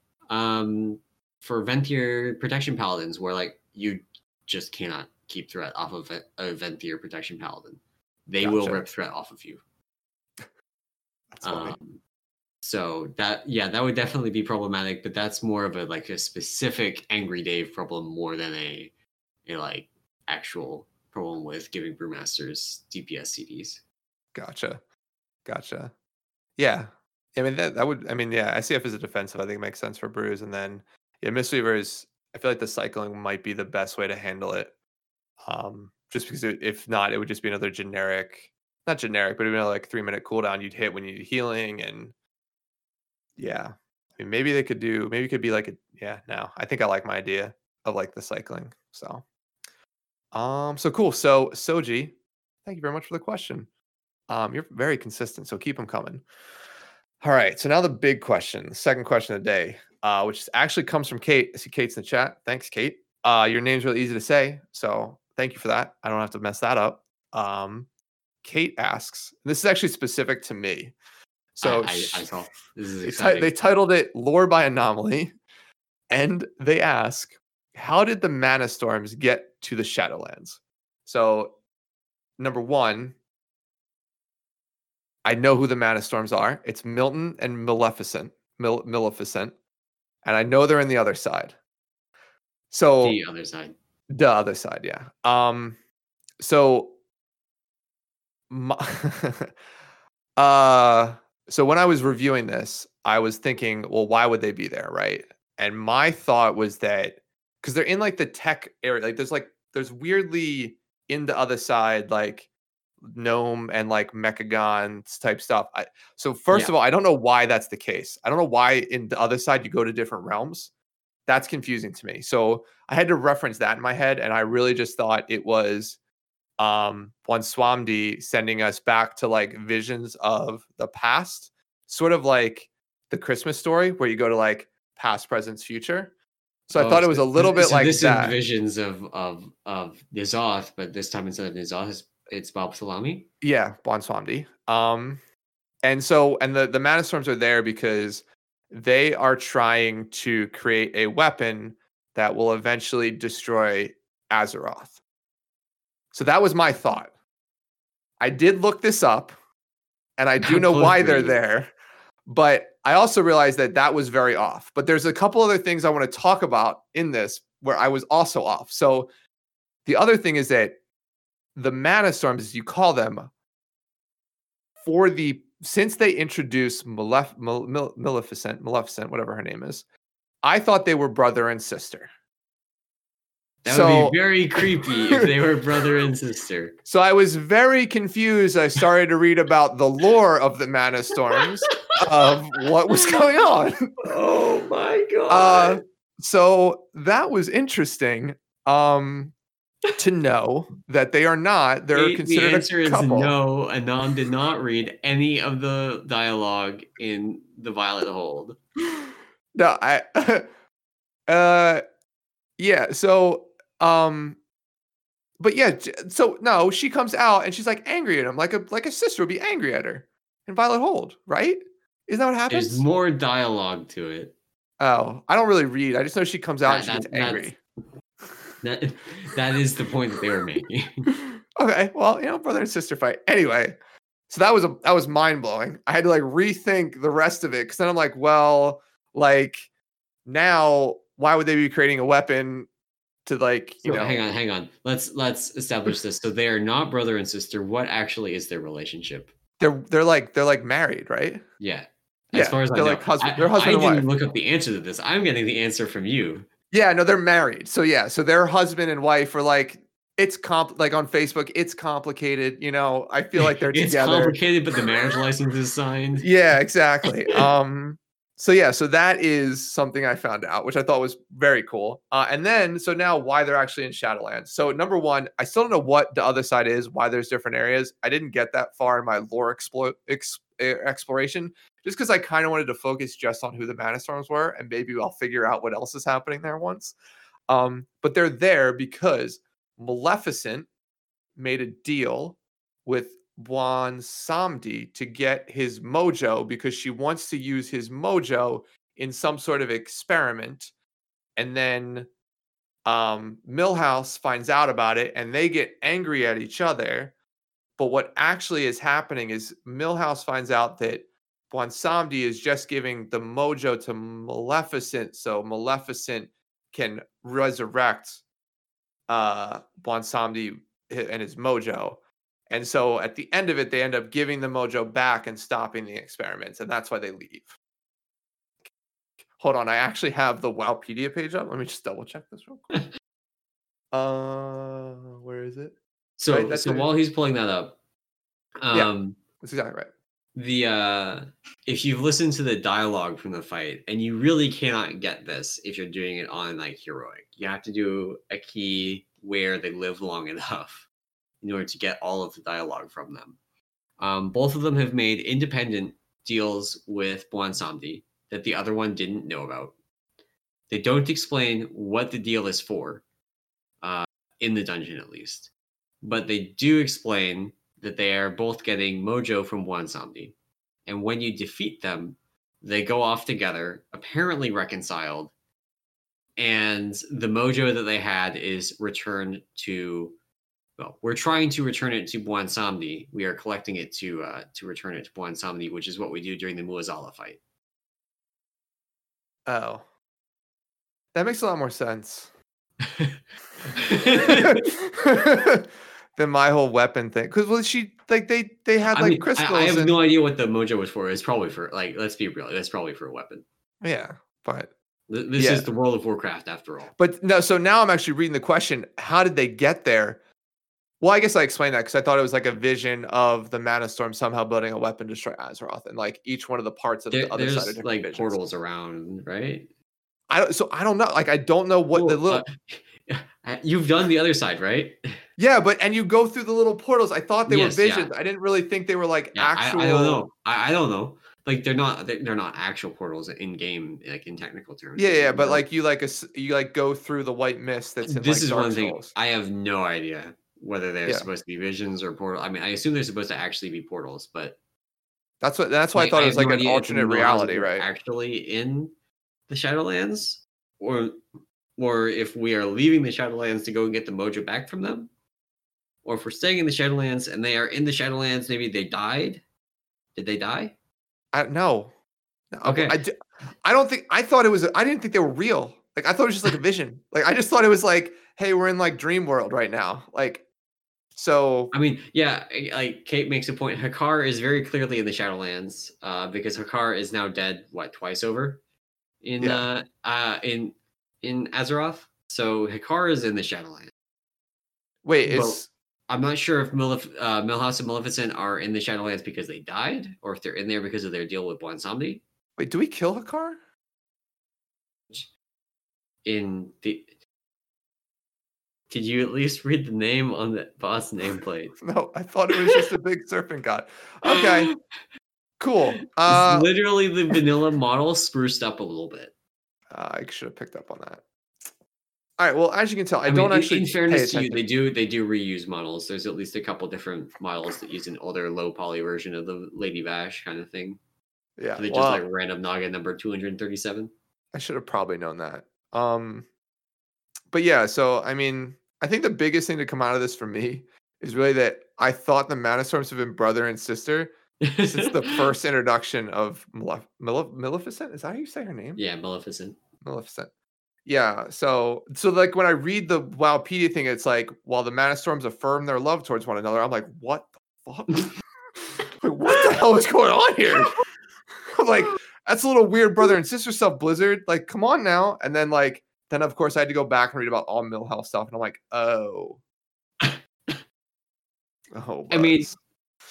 for Venthyr Protection Paladins, where like you just cannot keep threat off of a Venthyr Protection Paladin. They will rip threat off of you. That's funny. So that would definitely be problematic, but that's more of a specific Angry Dave problem more than a like actual problem with giving Brewmasters DPS CDs. Gotcha. Yeah. I mean that would, I mean, yeah, SCF is a defensive, I think it makes sense for Brews, and then Mistweavers, I feel like the cycling might be the best way to handle it. Just because if not, it would just be another generic, not generic, but another like 3-minute cooldown you'd hit when you need healing. And yeah, I mean, maybe it could be like no, I think I like my idea of like the cycling. So cool. So Soji, thank you very much for the question. You're very consistent, so keep them coming. All right, so now the big question, the second question of the day, which actually comes from Kate. I see Kate's in the chat. Thanks, Kate. Your name's really easy to say, so thank you for that. I don't have to mess that up. Kate asks, this is actually specific to me. So I saw this is exciting. They titled it "Lore by Anomaly," and they ask, "How did the Mana Storms get to the Shadowlands?" So, number one, I know who the Mana Storms are. It's Milton and Maleficent, Maleficent, and I know they're in the other side. So the other side, yeah. So, so when I was reviewing this, I was thinking, well, why would they be there, right? And my thought was that because they're in like the tech area, like there's weirdly in the other side, like Gnome and like Mechagon type stuff. So first of all, I don't know why that's the case. I don't know why in the other side you go to different realms. That's confusing to me. So I had to reference that in my head, and I really just thought it was Swamdi sending us back to like visions of the past, sort of like the Christmas Story where you go to like past, present, future. So I thought it was a little bit like this that. Is visions of N'Zoth, but this time instead of N'Zoth, it's Bob Salami. Yeah, Swamdi. And the Mana Storms are there because they are trying to create a weapon that will eventually destroy Azeroth. So that was my thought. I did look this up, and I do know why they're there, but I also realized that was very off. But there's a couple other things I want to talk about in this where I was also off. So the other thing is that the Mana Storms, as you call them, since they introduced Maleficent, whatever her name is, I thought they were brother and sister. That would be very creepy if they were brother and sister. So I was very confused. I started to read about the lore of the Mana Storms, of what was going on. Oh my god! So that was interesting to know that they are not. They're considered the answer a couple. Is no. Anon did not read any of the dialogue in the Violet Hold. No, yeah. So, But yeah, so no, she comes out and she's like angry at him, like a sister would be angry at her in Violet Hold, right? Isn't that what There's happens? more dialogue to it. Oh, I don't really read. I just know she comes out and she gets That's angry. that is the point that they were making. Okay, well, brother and sister fight. Anyway, so that was mind blowing. I had to like rethink the rest of it because then I'm like, well, like now, why would they be creating a weapon to like hang on. Let's establish this. So they are not brother and sister. What actually is their relationship? They're like married, right? Yeah. As far as I know, like they're husband and wife. I didn't look up the answer to this. I'm getting the answer from you. Yeah, no, they're married. So yeah, so their husband and wife are like it's like on Facebook, it's complicated. I feel like they're it's together. It's complicated, but the marriage license is signed. Yeah, exactly. So yeah, so that is something I found out, which I thought was very cool. And then, so now why they're actually in Shadowlands. So number one, I still don't know what the other side is, why there's different areas. I didn't get that far in my lore exploration, just because I kind of wanted to focus just on who the Mana Storms were, and maybe I'll figure out what else is happening there once. But they're there because Maleficent made a deal with Bwonsamdi to get his mojo because she wants to use his mojo in some sort of experiment. And then Millhouse finds out about it and they get angry at each other. But what actually is happening is Millhouse finds out that Bwonsamdi is just giving the mojo to Maleficent so Maleficent can resurrect Bwonsamdi and his mojo. And so at the end of it, they end up giving the mojo back and stopping the experiments. And that's why they leave. Hold on. I actually have the Wowpedia page up. Let me just double check this real quick. Where is it? So, right, so while he's pulling that up, yeah, that's exactly right. If you've listened to the dialogue from the fight, and you really cannot get this if you're doing it on like heroic, you have to do a key where they live long enough in order to get all of the dialogue from them. Both of them have made independent deals with Bwonsamdi that the other one didn't know about. They don't explain what the deal is for, in the dungeon at least. But they do explain that they are both getting mojo from Bwonsamdi. And when you defeat them, they go off together, apparently reconciled, and the mojo that they had is returned to... Well, we're trying to return it to Bwonsamdi. We are collecting it to return it to Bwonsamdi, which is what we do during the Muazala fight. Oh. That makes a lot more sense. Than my whole weapon thing. Because she like they had like crystals. I have no idea what the mojo was for. It's probably for like, let's be real, that's probably for a weapon. Yeah, but this is the World of Warcraft after all. But no, so now I'm actually reading the question, how did they get there? Well, I guess I explained that because I thought it was like a vision of the Mana Storm somehow building a weapon to destroy Azeroth, and like each one of the parts of the other side of different like visions. Portals around, right? I don't know. Like I don't know what the little. You've done the other side, right? Yeah, and you go through the little portals. I thought they were visions. Yeah. I didn't really think they were like actual. I don't know. I don't know. Like they're not actual portals in game, like in technical terms. Yeah, but like you go through the white mist that's in this like is Dark one Souls. thing. I have no idea whether they're supposed to be visions or portals. I mean, I assume they're supposed to actually be portals, but that's why I thought it was like an alternate reality, right? Actually in the Shadowlands, or if we are leaving the Shadowlands to go and get the mojo back from them, or if we're staying in the Shadowlands and they are in the Shadowlands, maybe they died. Did they die? No. Okay. I don't think. I thought it was. I didn't think they were real. Like I thought it was just like a vision. Like I just thought it was like, hey, we're in like dream world right now. Like, so. I mean, yeah. Like Kate makes a point. Hakkar is very clearly in the Shadowlands, because Hakkar is now dead. What, twice over? In Azeroth. So Hakkar is in the Shadowlands. Wait, I'm not sure if Millhouse and Maleficent are in the Shadowlands because they died, or if they're in there because of their deal with Bwonsamdi. Wait, do we kill Hakkar? Did you at least read the name on the boss nameplate? No, I thought it was just a big serpent god. Okay, cool. It's literally the vanilla model spruced up a little bit. I should have picked up on that. All right. Well, as you can tell, I mean, don't actually in pay fairness to you, attention. they do reuse models. There's at least a couple different models that use an older low poly version of the Lady Bash kind of thing. Yeah. So they just like Well, random Naga number 237. I should have probably known that. But yeah, so I mean, I think the biggest thing to come out of this for me is really that I thought the Manastorms have been brother and sister since the first introduction of Maleficent. Is that how you say her name? Yeah, Maleficent. Maleficent. Yeah. So like when I read the Wowpedia thing, it's like while the Manastorms affirm their love towards one another, I'm like, what the fuck? Like, what the hell is going on here? I'm like, that's a little weird brother and sister stuff, Blizzard. Like, come on now. And then then of course I had to go back and read about all Millhouse stuff, and I'm like, oh. Oh, I mean, buds.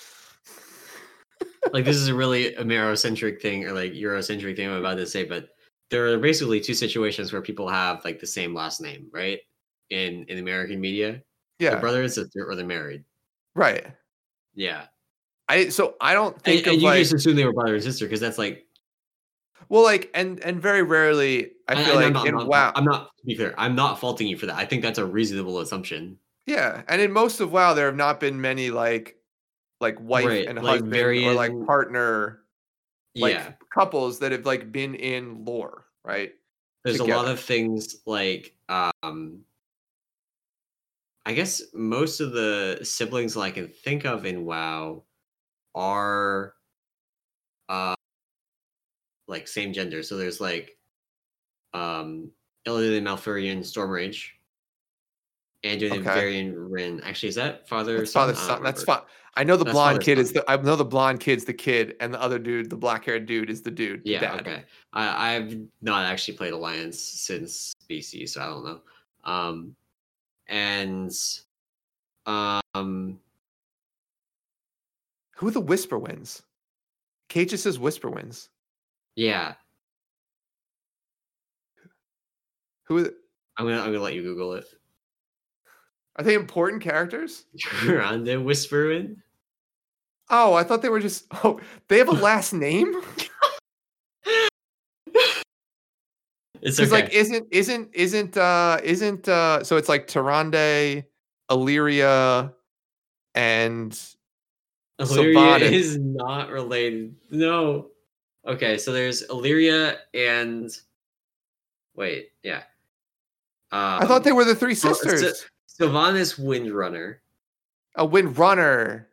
like this is a really Amerocentric thing or like Eurocentric thing I'm about to say, but there are basically two situations where people have like the same last name, right? In American media. Yeah. They're brother and sister or they're married. Right. Yeah. I don't think and of you like just assume they were brother and sister because that's like well, like and very rarely I feel like I'm not to be clear, I'm not faulting you for that. I think that's a reasonable assumption. Yeah, and in most of WoW, there have not been many like wife right, and like husband or like partner yeah couples that have like been in lore, right? There's a lot of things like I guess most of the siblings I can think of in WoW are like same gender. So there's like Illidan, Malfurion, Stormrage, and Varian Rin. Actually, is that father son? Son. That's fine. I know the blonde kid is the. I know the blonde kid's the kid, and the other dude, the black haired dude, is the dude. Yeah. Dad. Okay. I've not actually played Alliance since BC, so I don't know. Who are the Whisper Winds? Kate just says Whisper Winds. Yeah. Who? I'm gonna let you Google it. Are they important characters? Tyrande Whisperwind. Oh, I thought they were just. Oh, they have a last name. It's okay. Like isn't so it's like Tyrande, Illyria, and Illyria is not related. No. Okay, so there's Illyria and wait, yeah. I thought they were the three sisters. Sylvanas Windrunner. A Windrunner.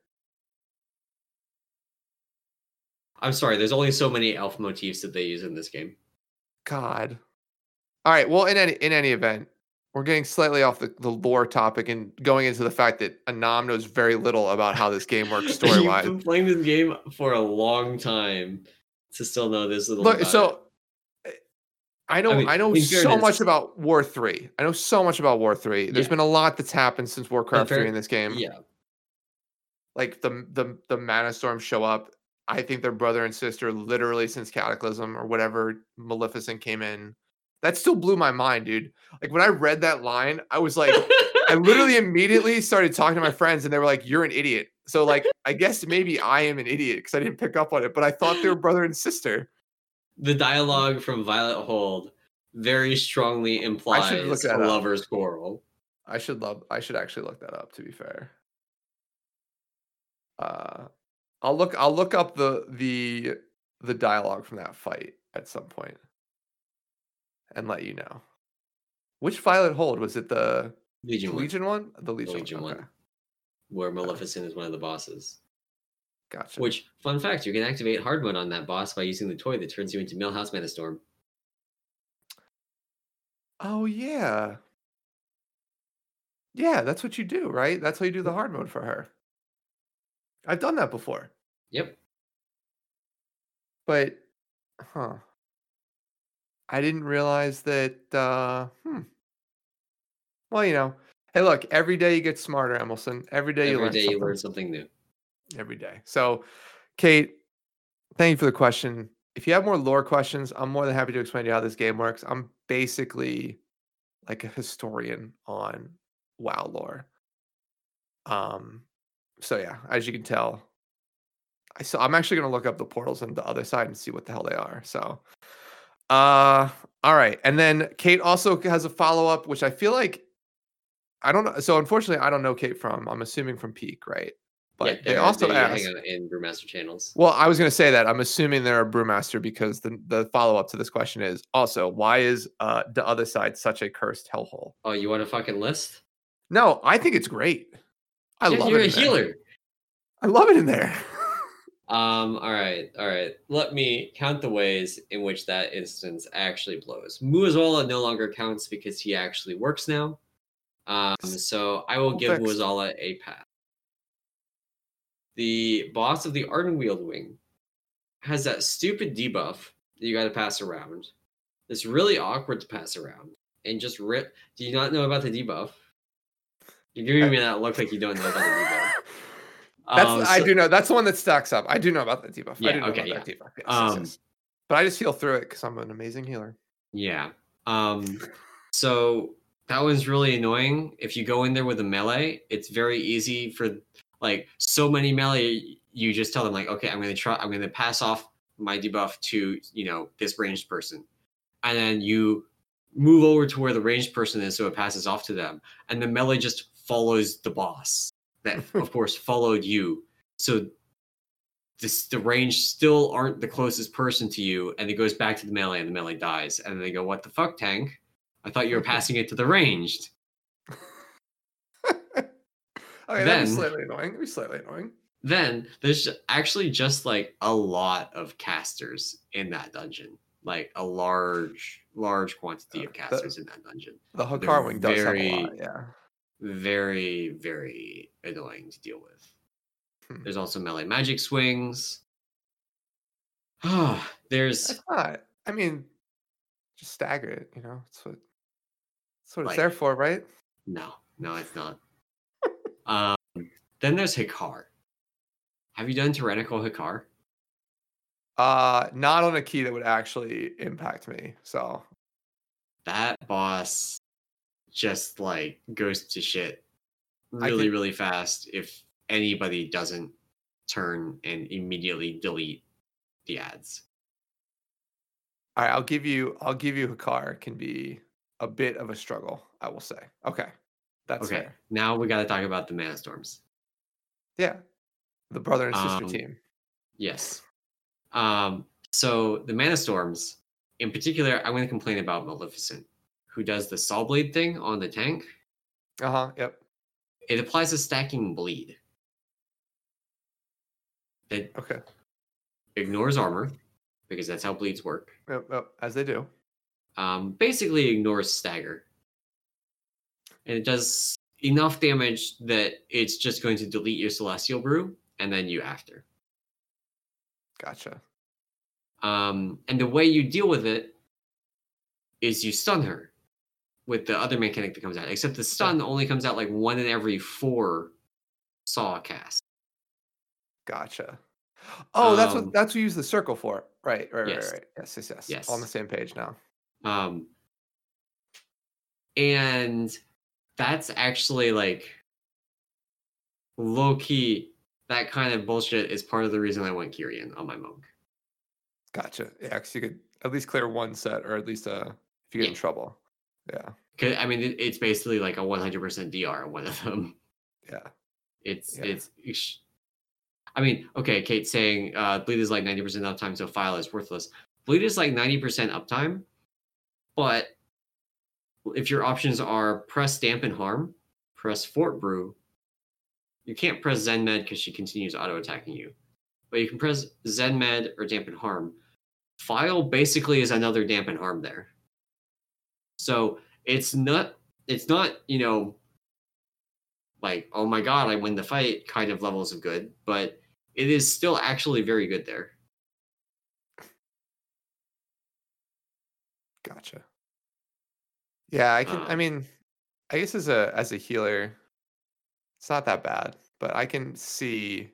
I'm sorry, there's only so many elf motifs that they use in this game. God. All right. Well, in any event, we're getting slightly off the lore topic and going into the fact that Anam knows very little about how this game works story-wise. You've been playing this game for a long time to still know this little. Look, so I know so much about War 3. I know so much about War 3. There's been a lot that's happened since Warcraft 3 in this game. Yeah. Like the Manastorm show up. I think they're brother and sister literally since Cataclysm or whatever Maleficent came in. That still blew my mind, dude. Like when I read that line, I was like, I literally immediately started talking to my friends and they were like, you're an idiot. So like, I guess maybe I am an idiot because I didn't pick up on it, but I thought they were brother and sister. The dialogue from Violet Hold very strongly implies a lover's quarrel. I should actually look that up, to be fair. I'll look up the dialogue from that fight at some point and let you know. Which Violet Hold? Was it the Legion one? The Legion one. Where Maleficent is one of the bosses. Gotcha. Which, fun fact, you can activate hard mode on that boss by using the toy that turns you into Millhouse Manastorm. Oh, yeah. Yeah, that's what you do, right? That's how you do the hard mode for her. I've done that before. Yep. But, I didn't realize that, Well, you know, hey, look, every day you get smarter, Emerson. Every day you learn something new. Every day. So, Kate, thank you for the question. If you have more lore questions, I'm more than happy to explain to you how this game works. I'm basically like a historian on WoW lore. So yeah, as you can tell, I'm actually going to look up the portals on the other side and see what the hell they are. So, All right. And then Kate also has a follow-up, which I feel like I don't know. So unfortunately, I don't know Kate I'm assuming from Peak, right? But they also hang ask out in Brewmaster channels. Well, I was going to say that I'm assuming they're a Brewmaster because the follow-up to this question is also why is the other side such a cursed hellhole? Oh, you want a fucking list? No, I think it's great. I love you're it. You're a healer. I love it in there. All right. Let me count the ways in which that instance actually blows. Muazzala no longer counts because he actually works now. So I will give Muazzala a pass. The boss of the Ardenweald Wing has that stupid debuff that you got to pass around. It's really awkward to pass around and just rip. Do you not know about the debuff? You're giving me that look like you don't know about the debuff. I do know. That's the one that stacks up. I do know about the debuff. Yeah, I do know about that debuff. Yes. But I just heal through it because I'm an amazing healer. Yeah. So that one's really annoying. If you go in there with a melee, it's very easy for like so many melee. You just tell them like, okay, I'm going to pass off my debuff to this ranged person, and then you move over to where the ranged person is, so it passes off to them, and the melee just follows the boss that of course followed you. So the range still aren't the closest person to you, and it goes back to the melee, and the melee dies, and then they go, "What the fuck, tank? I thought you were passing it to the ranged." Okay, that'd be slightly annoying. Then there's actually just like a lot of casters in that dungeon, like a large quantity of casters in that dungeon. The Hakar Wing does have a lot, yeah. Very, very annoying to deal with. There's also melee magic swings. There's not. I mean, just stagger it. That's what it's there for, right? No, it's not. Then there's Hikar. Have you done Tyrannical Hikar? Not on a key that would actually impact me. So that boss just like goes to shit really fast if anybody doesn't turn and immediately delete the ads. All right, I'll give you Hikar can be a bit of a struggle, I will say. Okay. That's okay. Fair. Now we got to talk about the Mana Storms. Yeah. The brother and sister team. Yes. So the Mana Storms, in particular, I'm going to complain about Maleficent, who does the Saw Blade thing on the tank. Yep. It applies a stacking bleed. It ignores armor, because that's how bleeds work. Yep, as they do. Basically ignores stagger. And it does enough damage that it's just going to delete your Celestial Brew, and then you after. Gotcha. And the way you deal with it is you stun her with the other mechanic that comes out. Except the stun only comes out like 1 in every 4 Saw casts. Gotcha. Oh, that's what you use the circle for. Right. Yes. On the same page now. And that's actually like low key. That kind of bullshit is part of the reason I went Kyrian on my monk. Gotcha. Yeah, because you could at least clear one set, or at least if you get in trouble. Yeah. I mean, it's basically like a 100% DR one of them. Yeah. It's. I mean, okay, Kate's saying bleed is like 90% uptime, so file is worthless. Bleed is like 90% uptime, but if your options are press Dampen Harm, press Fort Brew, you can't press Zen Med because she continues auto-attacking you. But you can press Zen Med or Dampen Harm. File basically is another Dampen Harm there. So it's not, like, oh my god, I win the fight kind of levels of good, but it is still actually very good there. Gotcha. Yeah, I can. I mean, I guess as a healer, it's not that bad, but I can see.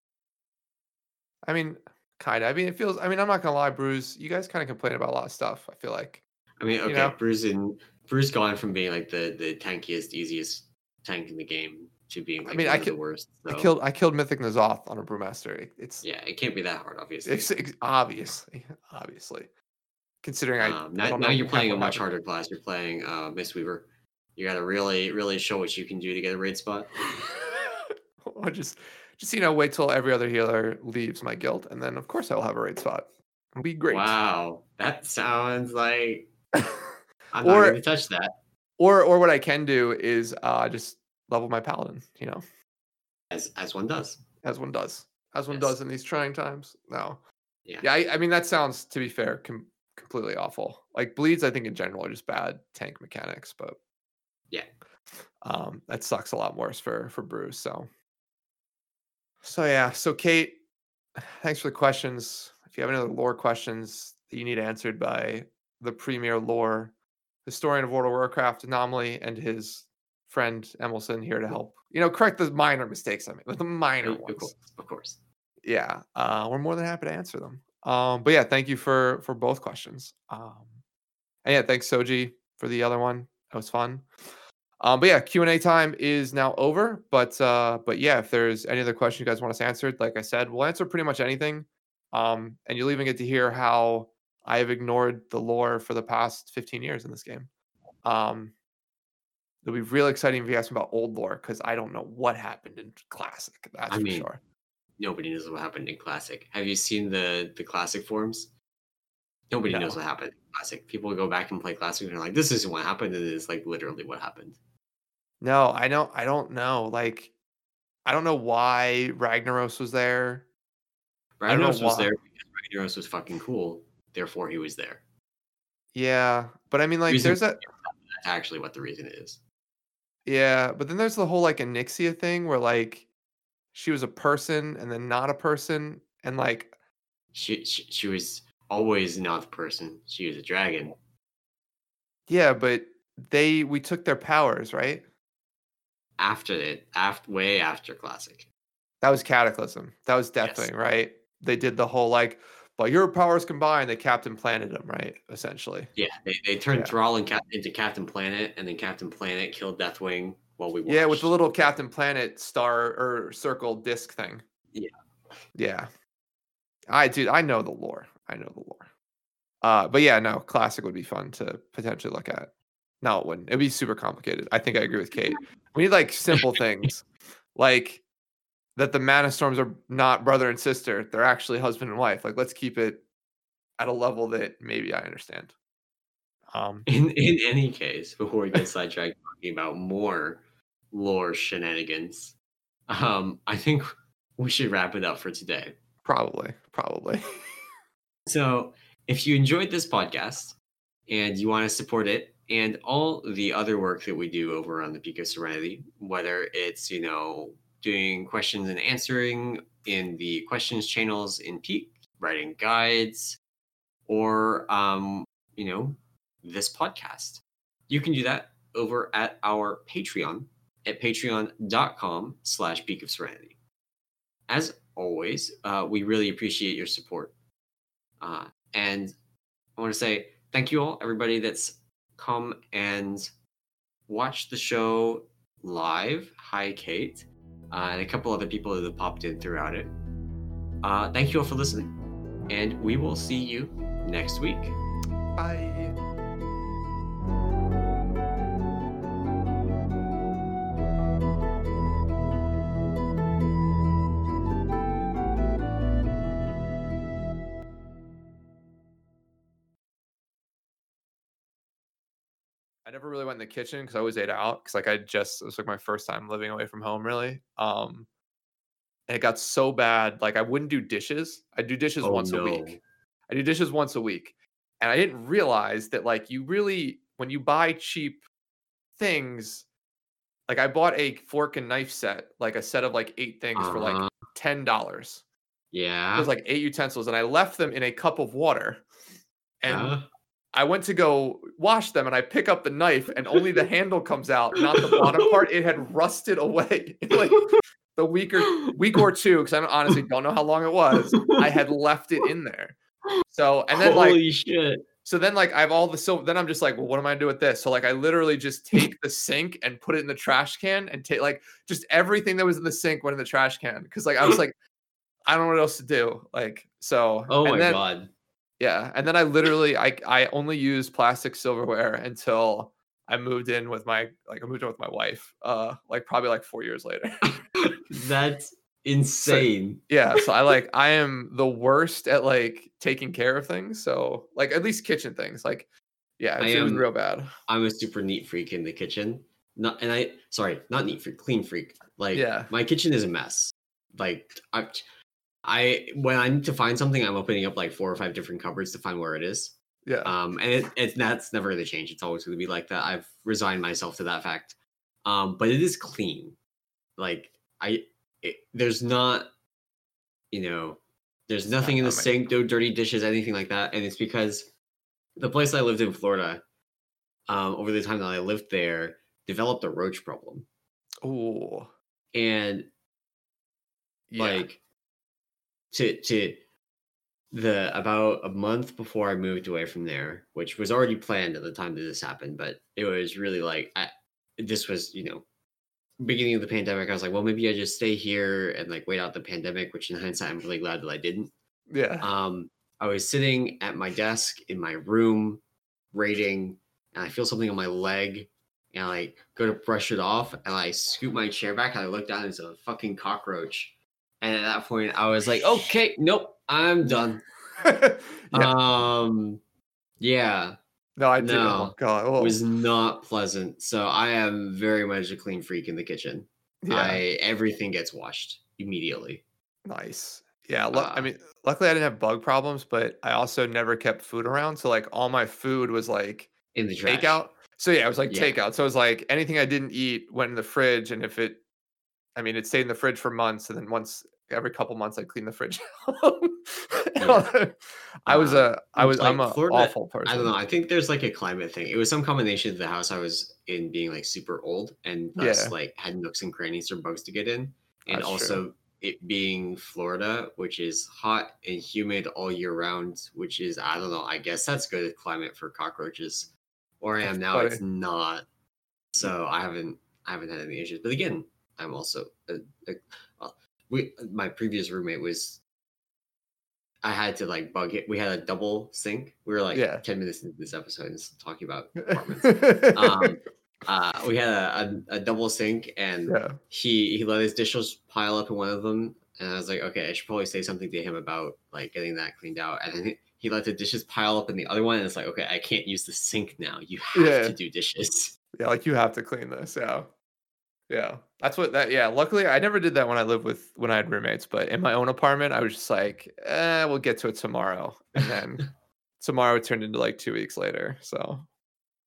I mean, kind of. I mean, it feels. I mean, I'm not gonna lie, Bruce. You guys kind of complain about a lot of stuff. I feel like. I mean, okay, Bruce gone from being like the tankiest, easiest tank in the game to being like one of the worst. So. I killed Mythic N'Zoth on a Brewmaster. It can't be that hard, obviously. It's obviously. considering I don't now know you're playing a what much happened. harder class. You're playing Mistweaver. You got to really show what you can do to get a raid spot. Or just wait till every other healer leaves my guild, and then of course I'll have a raid spot. It'll be great. Wow, that sounds like I'm not going to touch that. Or what I can do is just level my paladin, as one does. As one does in these trying times. No. Yeah. I mean that sounds, to be fair, completely awful. Like bleeds, I think in general are just bad tank mechanics, but yeah, that sucks a lot worse for Bruce. So yeah. So Kate, thanks for the questions. If you have any other lore questions that you need answered by the premier lore historian of World of Warcraft, Anomaly, and his friend Emelson here to help, correct the minor mistakes I made, the minor ones. Of course. Yeah, we're more than happy to answer them. But yeah, thank you for both questions. And yeah, thanks Soji for the other one. That was fun. But yeah, Q&A time is now over. But yeah, if there's any other question you guys want us answered, like I said, we'll answer pretty much anything. And you'll even get to hear how I have ignored the lore for the past 15 years in this game. It'll be real exciting if you ask me about old lore, because I don't know what happened in Classic. That's for sure. Nobody knows what happened in Classic. Have you seen the Classic forums? Nobody knows what happened in Classic. People go back and play Classic and they're like, this isn't what happened. And it's like literally what happened. No, I don't know. Like, I don't know why Ragnaros was there. Ragnaros was there because Ragnaros was fucking cool. Therefore, he was there. Yeah, but I mean, like, there's that's actually what the reason is. Yeah, but then there's the whole like Onyxia thing where like she was a person and then not a person, and like she was always not the person. She was a dragon. Yeah, but we took their powers, right? Way after Classic. That was Cataclysm. That was Deathwing, right? They did the whole like, but your powers combined, they Captain Planet him, right? Essentially. Yeah, they turned Thrall into Captain Planet, and then Captain Planet killed Deathwing while we watched. Yeah, with the little Captain Planet star or circle disc thing. Yeah. I know the lore. But yeah, no, Classic would be fun to potentially look at. No, it wouldn't. It'd be super complicated. I think I agree with Kate. We need like simple things, like that the Mana Storms are not brother and sister. They're actually husband and wife. Like, let's keep it at a level that maybe I understand. In any case, before we get sidetracked talking about more lore shenanigans, I think we should wrap it up for today. Probably. So, if you enjoyed this podcast and you want to support it and all the other work that we do over on the Peak of Serenity, whether it's, doing questions and answering in the questions channels in Peak, writing guides, or, this podcast, you can do that over at our Patreon at patreon.com/Peak of Serenity. As always, we really appreciate your support. And I want to say thank you all, everybody that's come and watched the show live. Hi, Kate. And a couple other people that have popped in throughout it. Thank you all for listening. And we will see you next week. Bye. I never really went in the kitchen because I always ate out because it was like my first time living away from home really. And it got so bad, like I wouldn't do dishes. I do dishes once a week. And I didn't realize that like when you buy cheap things, like I bought a fork and knife set, like a set of like 8 things for like $10. Yeah. It was like 8 utensils, and I left them in a cup of water. And I went to go wash them, and I pick up the knife, and only the handle comes out, not the bottom part. It had rusted away in like the week or two, because I honestly don't know how long it was. I had left it in there. So, and then holy shit. So then like I have all the silver. Then I'm just like, well, what am I gonna do with this? So like I literally just take the sink and put it in the trash can, and take like just everything that was in the sink went in the trash can, because like I was like, I don't know what else to do. Like, so. Oh my God. Yeah, and then I literally I only used plastic silverware until I moved in with my wife. Like probably like 4 years later. That's So insane. yeah, so I am the worst at like taking care of things. So like at least kitchen things. Like yeah, it was real bad. I'm a super neat freak in the kitchen. Not neat freak, clean freak. Like Yeah. my kitchen is a mess. Like I when I need to find something, I'm opening up like 4 or 5 different cupboards to find where it is. Yeah. And that's never gonna change. It's always gonna be like that. I've resigned myself to that fact. But it is clean. Like there's not, there's nothing in the sink, no dirty dishes, anything like that. And it's because the place I lived in Florida, over the time that I lived there, developed a roach problem. Oh. And like to the about a month before I moved away from there, which was already planned at the time that this happened, but it was really like this was, beginning of the pandemic. I was like, well, maybe I just stay here and like wait out the pandemic, which in hindsight I'm really glad that I didn't. Yeah. I was sitting at my desk in my room reading, and I feel something on my leg, and I like go to brush it off, and I scoop my chair back, and I look down, and it's a fucking cockroach. And at that point, I was like, okay, nope, I'm done. Yeah. No, I did. Oh God, it was not pleasant. So I am very much a clean freak in the kitchen. Yeah. Everything gets washed immediately. Nice. Yeah, I mean, luckily I didn't have bug problems, but I also never kept food around. So like all my food was like in the trash. Takeout. So yeah, it was like takeout. So it was like anything I didn't eat went in the fridge, and it stayed in the fridge for months, and then every couple months I'd clean the fridge. I'm an awful person. I don't know. I think there's like a climate thing. It was some combination of the house I was in being like super old and thus like had nooks and crannies for bugs to get in. And that's also true. It being Florida, which is hot and humid all year round, which is, I don't know, I guess that's good climate for cockroaches. Where I am now, it's not. So I haven't had any issues. But again, I'm also my previous roommate was, I had to like bug it. We had a double sink. We were like 10 minutes into this episode and talking about apartments. We had a double sink, and he let his dishes pile up in one of them. And I was like, okay, I should probably say something to him about like getting that cleaned out. And then he let the dishes pile up in the other one. And it's like, okay, I can't use the sink now. You have to do dishes. Yeah, like you have to clean this. Yeah. That's luckily I never did that when I had roommates, but in my own apartment, I was just like, we'll get to it tomorrow. And then tomorrow turned into like 2 weeks later. So